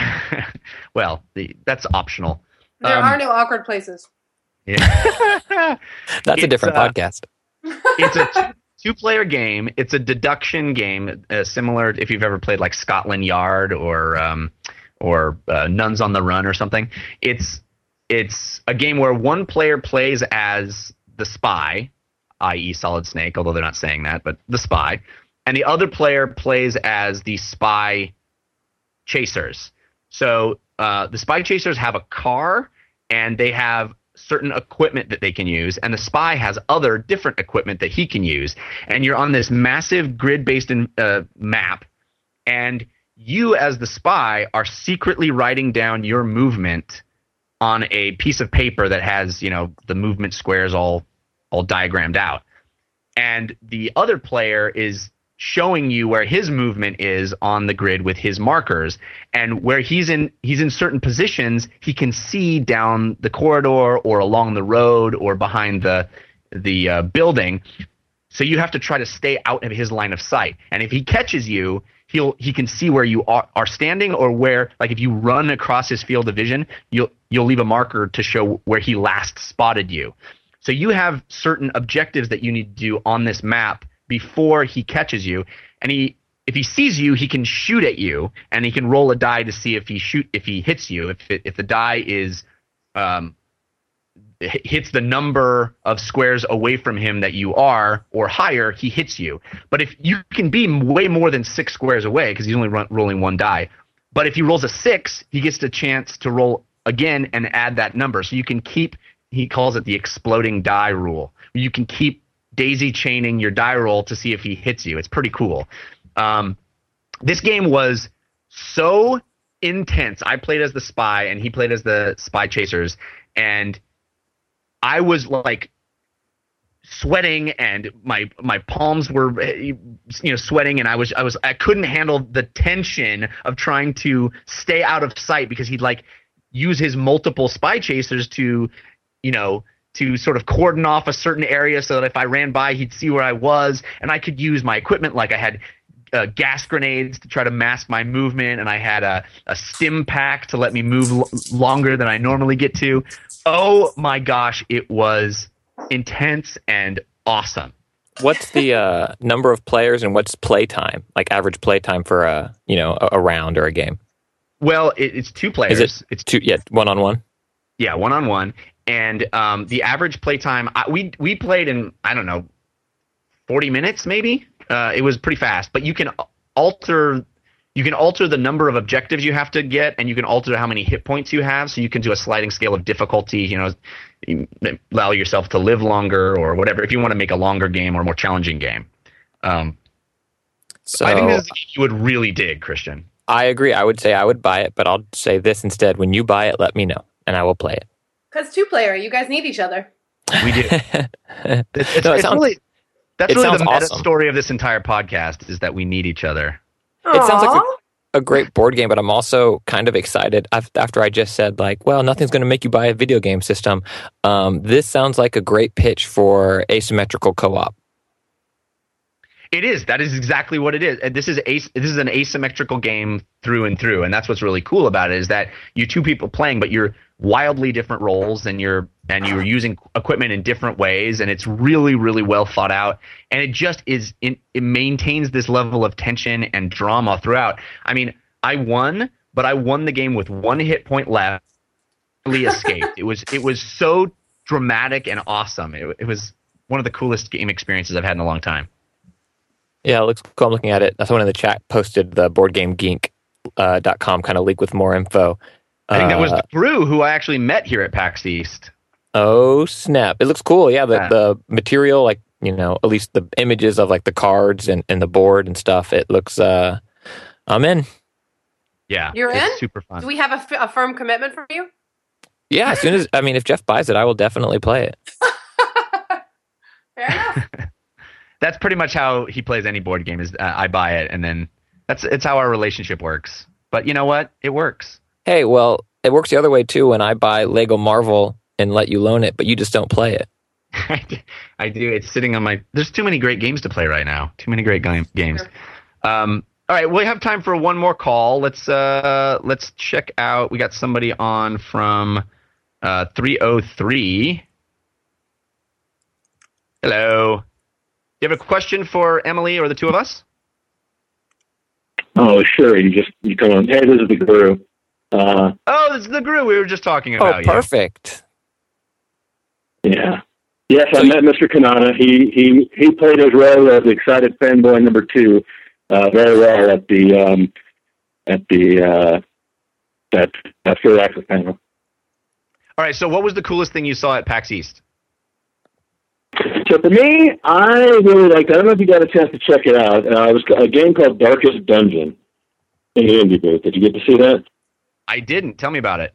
well, the, that's optional. There Um, are no awkward places. Yeah. That's a It's, different uh, podcast. It's a two player game. It's a deduction game, uh, similar if you've ever played like Scotland Yard or um, or uh, Nuns on the Run or something. It's it's a game where one player plays as the spy, that is. Solid Snake, although they're not saying that, but the spy, and the other player plays as the spy chasers. So uh, the spy chasers have a car, and they have certain equipment that they can use, and the spy has other different equipment that he can use. And you're on this massive grid-based in, uh, map, and you as the spy are secretly writing down your movement on a piece of paper that has, you know, the movement squares all all diagrammed out. And the other player is showing you where his movement is on the grid with his markers, and where he's in he's in certain positions, he can see down the corridor or along the road or behind the the uh, building. So you have to try to stay out of his line of sight. And if he catches you, he'll he can see where you are, are standing, or where, like if you run across his field of vision, you'll you'll leave a marker to show where he last spotted you. So you have certain objectives that you need to do on this map before he catches you, and he if he sees you, he can shoot at you, and he can roll a die to see if he shoot if he hits you. If it, if the die is um, hits the number of squares away from him that you are or higher, he hits you. But if you can be way more than six squares away because he's only run, rolling one die. But if he rolls a six, he gets the chance to roll again and add that number. So you can keep. He calls it the exploding die rule. You can keep daisy chaining your die roll to see if he hits you. It's pretty cool. Um, this game was so intense. I played as the spy, and he played as the spy chasers, and I was like sweating and my my palms were you know sweating, and I was I was I couldn't handle the tension of trying to stay out of sight because he'd like use his multiple spy chasers to you know to sort of cordon off a certain area so that if I ran by, he'd see where I was, and I could use my equipment. Like I had uh, gas grenades to try to mask my movement, and I had a, a stim pack to let me move l- longer than I normally get to. Oh my gosh, it was intense and awesome. What's the uh, number of players and what's play time, like average play time for a you know a, a round or a game? Well, it, it's two players. Is it it's two? Yeah, one on one. Yeah, one on one. And um, the average playtime, I, we we played in, I don't know, forty minutes maybe. Uh, it was pretty fast, but you can alter you can alter the number of objectives you have to get, and you can alter how many hit points you have. So you can do a sliding scale of difficulty. You know, you allow yourself to live longer or whatever if you want to make a longer game or a more challenging game. Um, so I think this is a game you would really dig, Christian. I agree. I would say I would buy it, but I'll say this instead: when you buy it, let me know, and I will play it. Because two player, you guys need each other. We do. it's it's, No, it it's sounds- really, that's it really the sounds meta awesome. story of this entire podcast is that we need each other. It sounds like Aw. a, a great board game, but I'm also kind of excited af- after I just said, like, well, nothing's going to make you buy a video game system. Um, this sounds like a great pitch for asymmetrical co-op. It is. That is exactly what it is. And this is as, this is an asymmetrical game through and through, and that's what's really cool about it is that you two people playing, but you're wildly different roles, and you're and you're using equipment in different ways, and it's really really well thought out, and it just is. It, it maintains this level of tension and drama throughout. I mean, I won, but I won the game with one hit point left. Really escaped. It was it was so dramatic and awesome. It, it was one of the coolest game experiences I've had in a long time. Yeah, it looks cool. I'm looking at it. Someone in the chat posted the boardgamegeek uh, dot com kind of leak with more info. I think that was Uh, the crew who I actually met here at PAX East. Oh, snap. It looks cool. Yeah, the, Yeah. the material, like, you know, at least the images of, like, the cards and, and the board and stuff, it looks, uh, I'm in. Yeah, You're it's in? super fun. Do we have a, f- a firm commitment from you? Yeah, as soon as, I mean, if Jeff buys it, I will definitely play it. Fair enough. That's pretty much how he plays any board game. Is uh, I buy it, and then that's it's how our relationship works. But you know what? It works. Hey, well, it works the other way, too, when I buy Lego Marvel and let you loan it, but you just don't play it. I do- I do. It's sitting on my. There's too many great games to play right now. Too many great game, games. Sure. Um, all right, we have time for one more call. Let's uh, let's check out. We got somebody on from uh, three oh three. Hello. Do you have a question for Emily or the two of us? Oh, sure. You just you come on. Hey, this is the Guru. Uh, Oh, this is the Gru we were just talking Oh, about. you. perfect. yeah. Yes, I So- met Mister Kanata. He he he played his role as excited fanboy number two uh, very well at the um, at the uh, that that Fear Access panel. All right, so what was the coolest thing you saw at PAX East? So for me, I really liked. I don't know if you got a chance to check it out. Uh, it was a game called Darkest Dungeon in the indie booth. Did you get to see that? I didn't. Tell me about it.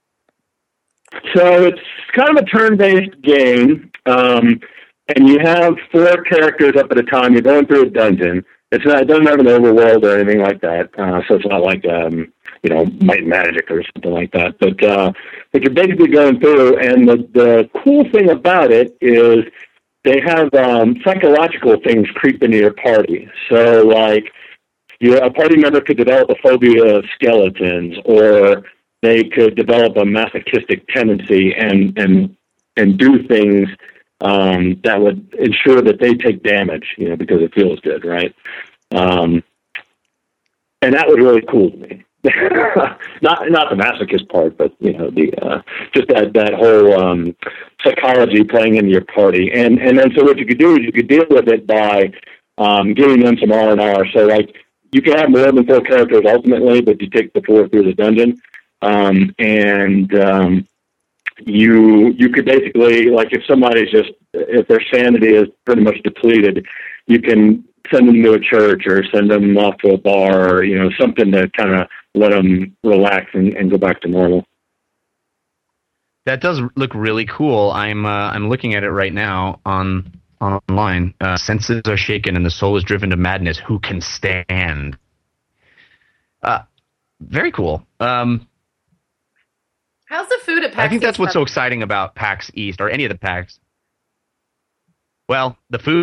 So it's kind of a turn-based game, um, and you have four characters up at a time. You're going through a dungeon. It's not, it doesn't have an overworld or anything like that, uh, so it's not like um, you know Might and Magic or something like that. But uh, but you're basically going through, and the the cool thing about it is they have um, psychological things creep into your party. So like, you, a party member could develop a phobia of skeletons, or they could develop a masochistic tendency and and and do things um, that would ensure that they take damage, you know, because it feels good, right? Um, and that was really cool to me. not not the masochist part, but you know, the uh, just that that whole um, psychology playing into your party, and and then so what you could do is you could deal with it by um, giving them some R and R. So like you can have more than four characters ultimately, but you take the four through the dungeon. Um, and, um, you, you could basically, like if somebody's just, if their sanity is pretty much depleted, you can send them to a church or send them off to a bar or, you know, something to kind of let them relax and, and go back to normal. That does look really cool. I'm uh, I'm looking at it right now on online. Uh, senses are shaken and the soul is driven to madness. Who can stand? Uh, very cool. Um, How's the food at PAX I think that's East, what's so by exciting about PAX East or any of the PAX. Well, the food.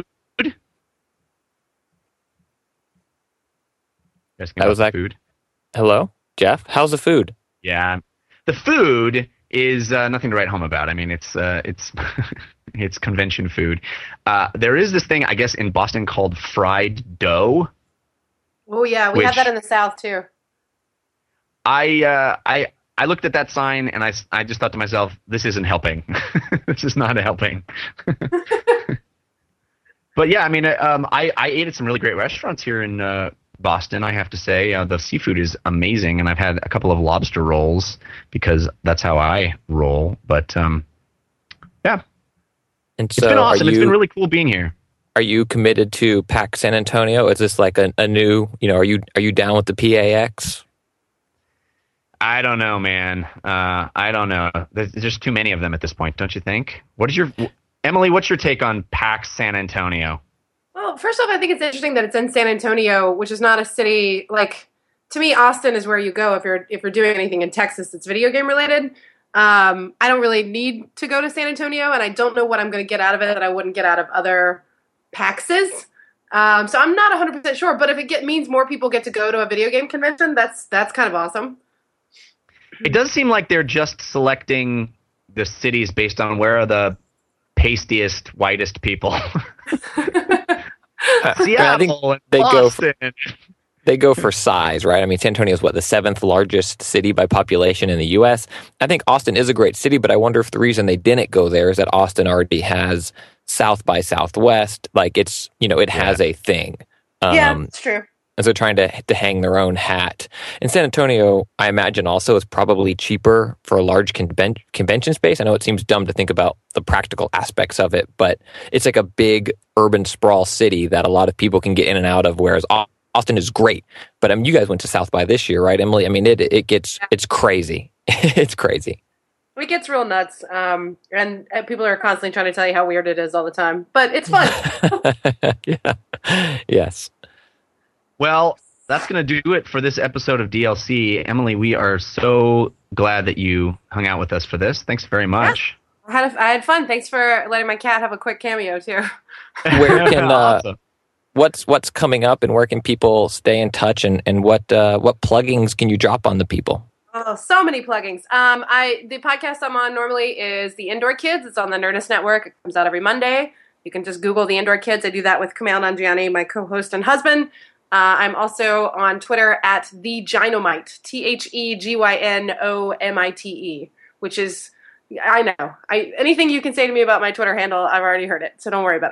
Asking That about was the that- food. Hello, Jeff. How's the food? Yeah, the food is uh, nothing to write home about. I mean, it's uh, it's it's convention food. Uh, there is this thing, I guess, in Boston called fried dough. Oh yeah, we Which- have that in the South too. I uh, I I looked at that sign and I, s- I just thought to myself, this isn't helping. This is not helping. But yeah, I mean, uh, um, I I ate at some really great restaurants here in uh, Boston. I have to say, uh, the seafood is amazing, and I've had a couple of lobster rolls because that's how I roll. But um, yeah, And it's so, been awesome. are It's you been really cool being here. are you committed to PAX San Antonio? Is this like a, a new? You know, are you are you down with the P A X? I don't know, man. Uh, I don't know. There's just too many of them at this point, don't you think? What is your Emily? What's your take on PAX San Antonio? Well, first off, I think it's interesting that it's in San Antonio, which is not a city like to me. Austin is where you go if you're if you're doing anything in Texas that's video game related. Um, I don't really need to go to San Antonio, and I don't know what I'm going to get out of it that I wouldn't get out of other PAXs. Um, so I'm not one hundred percent sure. But if it get, means more people get to go to a video game convention, that's that's kind of awesome. It does seem like they're just selecting the cities based on where are the pastiest, whitest people. Seattle I think and they go for- Boston. They go for size, right? I mean, San Antonio is what, the seventh largest city by population in the U S? I think Austin is a great city, but I wonder if the reason they didn't go there is that Austin already has South by Southwest. Like it's, you know, it has a thing. Um, yeah, it's true. And so trying to to hang their own hat. In San Antonio, I imagine also is probably cheaper for a large conven- convention space. I know it seems dumb to think about the practical aspects of it, but it's like a big urban sprawl city that a lot of people can get in and out of, whereas Austin is great. But I mean, you guys went to South by this year, right, Emily? I mean, it it gets, it's crazy. It's crazy. It gets real nuts, um, and uh, people are constantly trying to tell you how weird it is all the time. But it's fun. Yeah. Yes. Well, that's going to do it for this episode of D L C. Emily, we are so glad that you hung out with us for this. Thanks very much. I had a, I had fun. Thanks for letting my cat have a quick cameo too. Where can uh, Awesome. what's what's coming up, and where can people stay in touch, and and what uh, what pluggings can you drop on the people? Oh, so many plugins. Um, I the podcast I'm on normally is the Indoor Kids. It's on the Nerdist Network. It comes out every Monday. You can just Google the Indoor Kids. I do that with Kumail Nanjiani, my co-host and husband. Uh, I'm also on Twitter at the Gynomite, T H E G Y N O M I T E, which is, I know, I anything you can say to me about my Twitter handle, I've already heard it, so don't worry about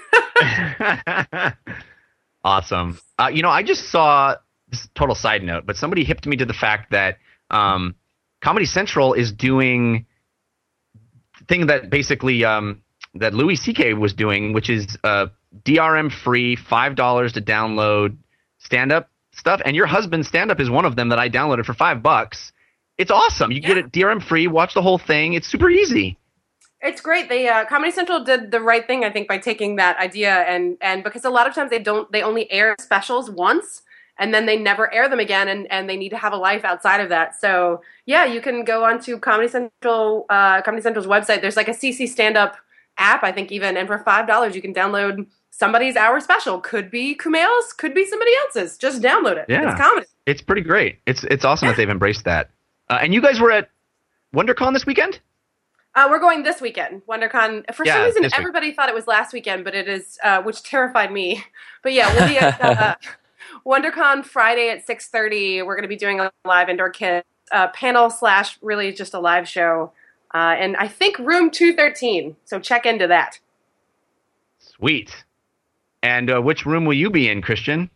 it. Awesome. Uh, you know, I just saw, this is a total side note, but somebody hipped me to the fact that um, Comedy Central is doing the thing that basically um, that Louis C K was doing, which is uh, D R M free, five dollars to download stand-up stuff. And your husband's stand-up is one of them that I downloaded for five bucks. It's awesome. You can Yeah. get it D R M free, watch the whole thing. It's super easy. It's great. They uh, Comedy Central did the right thing, I think, by taking that idea and and because a lot of times they don't they only air specials once and then they never air them again, and, and they need to have a life outside of that. So yeah, you can go onto Comedy Central uh, Comedy Central's website. There's like a C C stand up app, I think even, and for five dollars you can download somebody's hour special. Could be Kumail's, could be somebody else's. Just download it. Yeah. It's comedy. It's pretty great. It's it's awesome that they've embraced that. Uh, and you guys were at WonderCon this weekend? Uh, we're going this weekend, WonderCon. For Yeah, some reason, this week. everybody thought it was last weekend, but it is, uh, which terrified me. But yeah, we'll be at uh, WonderCon Friday at six thirty. We're going to be doing a live Indoor Kids uh, panel slash really just a live show. Uh, and I think room two thirteen. So check into that. Sweet. And uh, which room will you be in, Christian?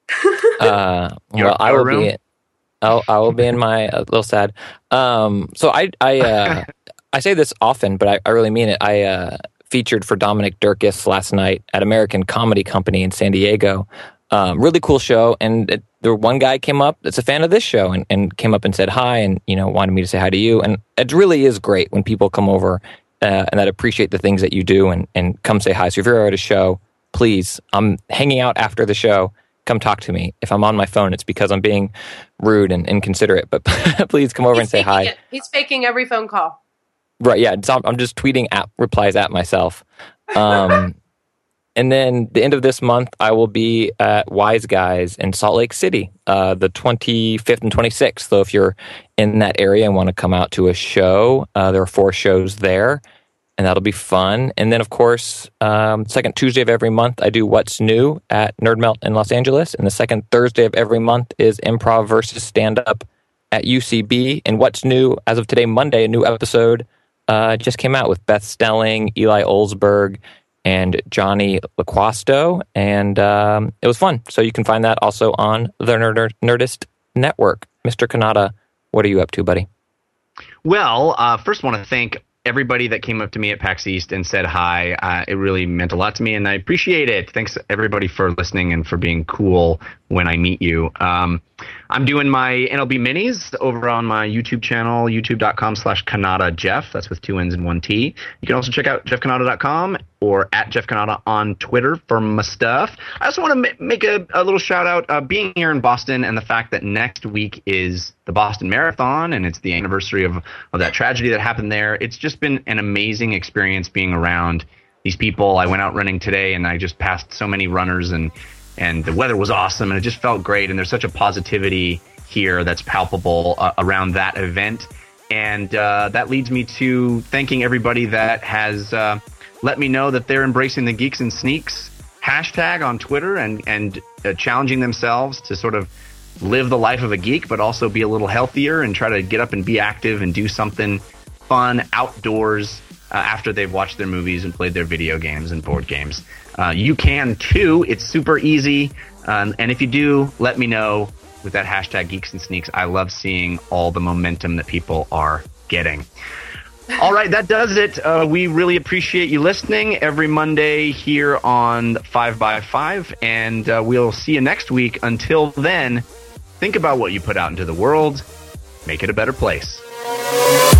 Uh, Your- well, I your will room? be. I'll, I will be in my a little sad. Um, so I I uh, I say this often, but I, I really mean it. I uh, featured for Dominic Durkis last night at American Comedy Company in San Diego. Um, really cool show, and it, there one guy came up that's a fan of this show and, and came up and said hi, and you know wanted me to say hi to you. And it really is great when people come over uh, and that appreciate the things that you do and, and come say hi. So if you're at a show, please, I'm hanging out after the show. Come talk to me. If I'm on my phone, it's because I'm being rude and inconsiderate, but please come over He's and say hi. It. He's faking every phone call. Right, yeah. So I'm just tweeting at replies at myself. Um, and then the end of this month, I will be at Wise Guys in Salt Lake City, uh, the twenty-fifth and twenty-sixth. So if you're in that area and want to come out to a show, uh, there are four shows there, and that'll be fun. And then, of course, um, second Tuesday of every month, I do What's New at Nerd Melt in Los Angeles. And the second Thursday of every month is Improv versus Stand-Up at U C B. And What's New, as of today, Monday, a new episode uh, just came out with Beth Stelling, Eli Olsberg, and Johnny LaQuasto. And um, it was fun. So you can find that also on the Nerd- Nerdist Network. Mister Cannata, what are you up to, buddy? Well, uh, first I want to thank everybody that came up to me at PAX East and said hi. Uh, it really meant a lot to me, and I appreciate it. Thanks, everybody, for listening and for being cool when I meet you. Um, I'm doing my N L B minis over on my YouTube channel, youtube.com slash Cannata Jeff. That's with two N's and one T. You can also check out jeff cannata dot com or at Jeff Cannata on Twitter for my stuff. I also want to ma- make a, a little shout out uh, being here in Boston and the fact that next week is the Boston Marathon, and it's the anniversary of, of that tragedy that happened there. It's just been an amazing experience being around these people. I went out running today, and I just passed so many runners, and and the weather was awesome, and it just felt great. And there's such a positivity here that's palpable uh, around that event. And uh, that leads me to thanking everybody that has uh, let me know that they're embracing the Geeks and Sneaks hashtag on Twitter and, and uh, challenging themselves to sort of live the life of a geek, but also be a little healthier and try to get up and be active and do something fun outdoors uh, after they've watched their movies and played their video games and board games. Uh, you can too. It's super easy. Um, and if you do, let me know with that hashtag Geeks and Sneaks. I love seeing all the momentum that people are getting. All right, that does it. Uh, we really appreciate you listening every Monday here on five by five, and uh, we'll see you next week. Until then, think about what you put out into the world. Make it a better place.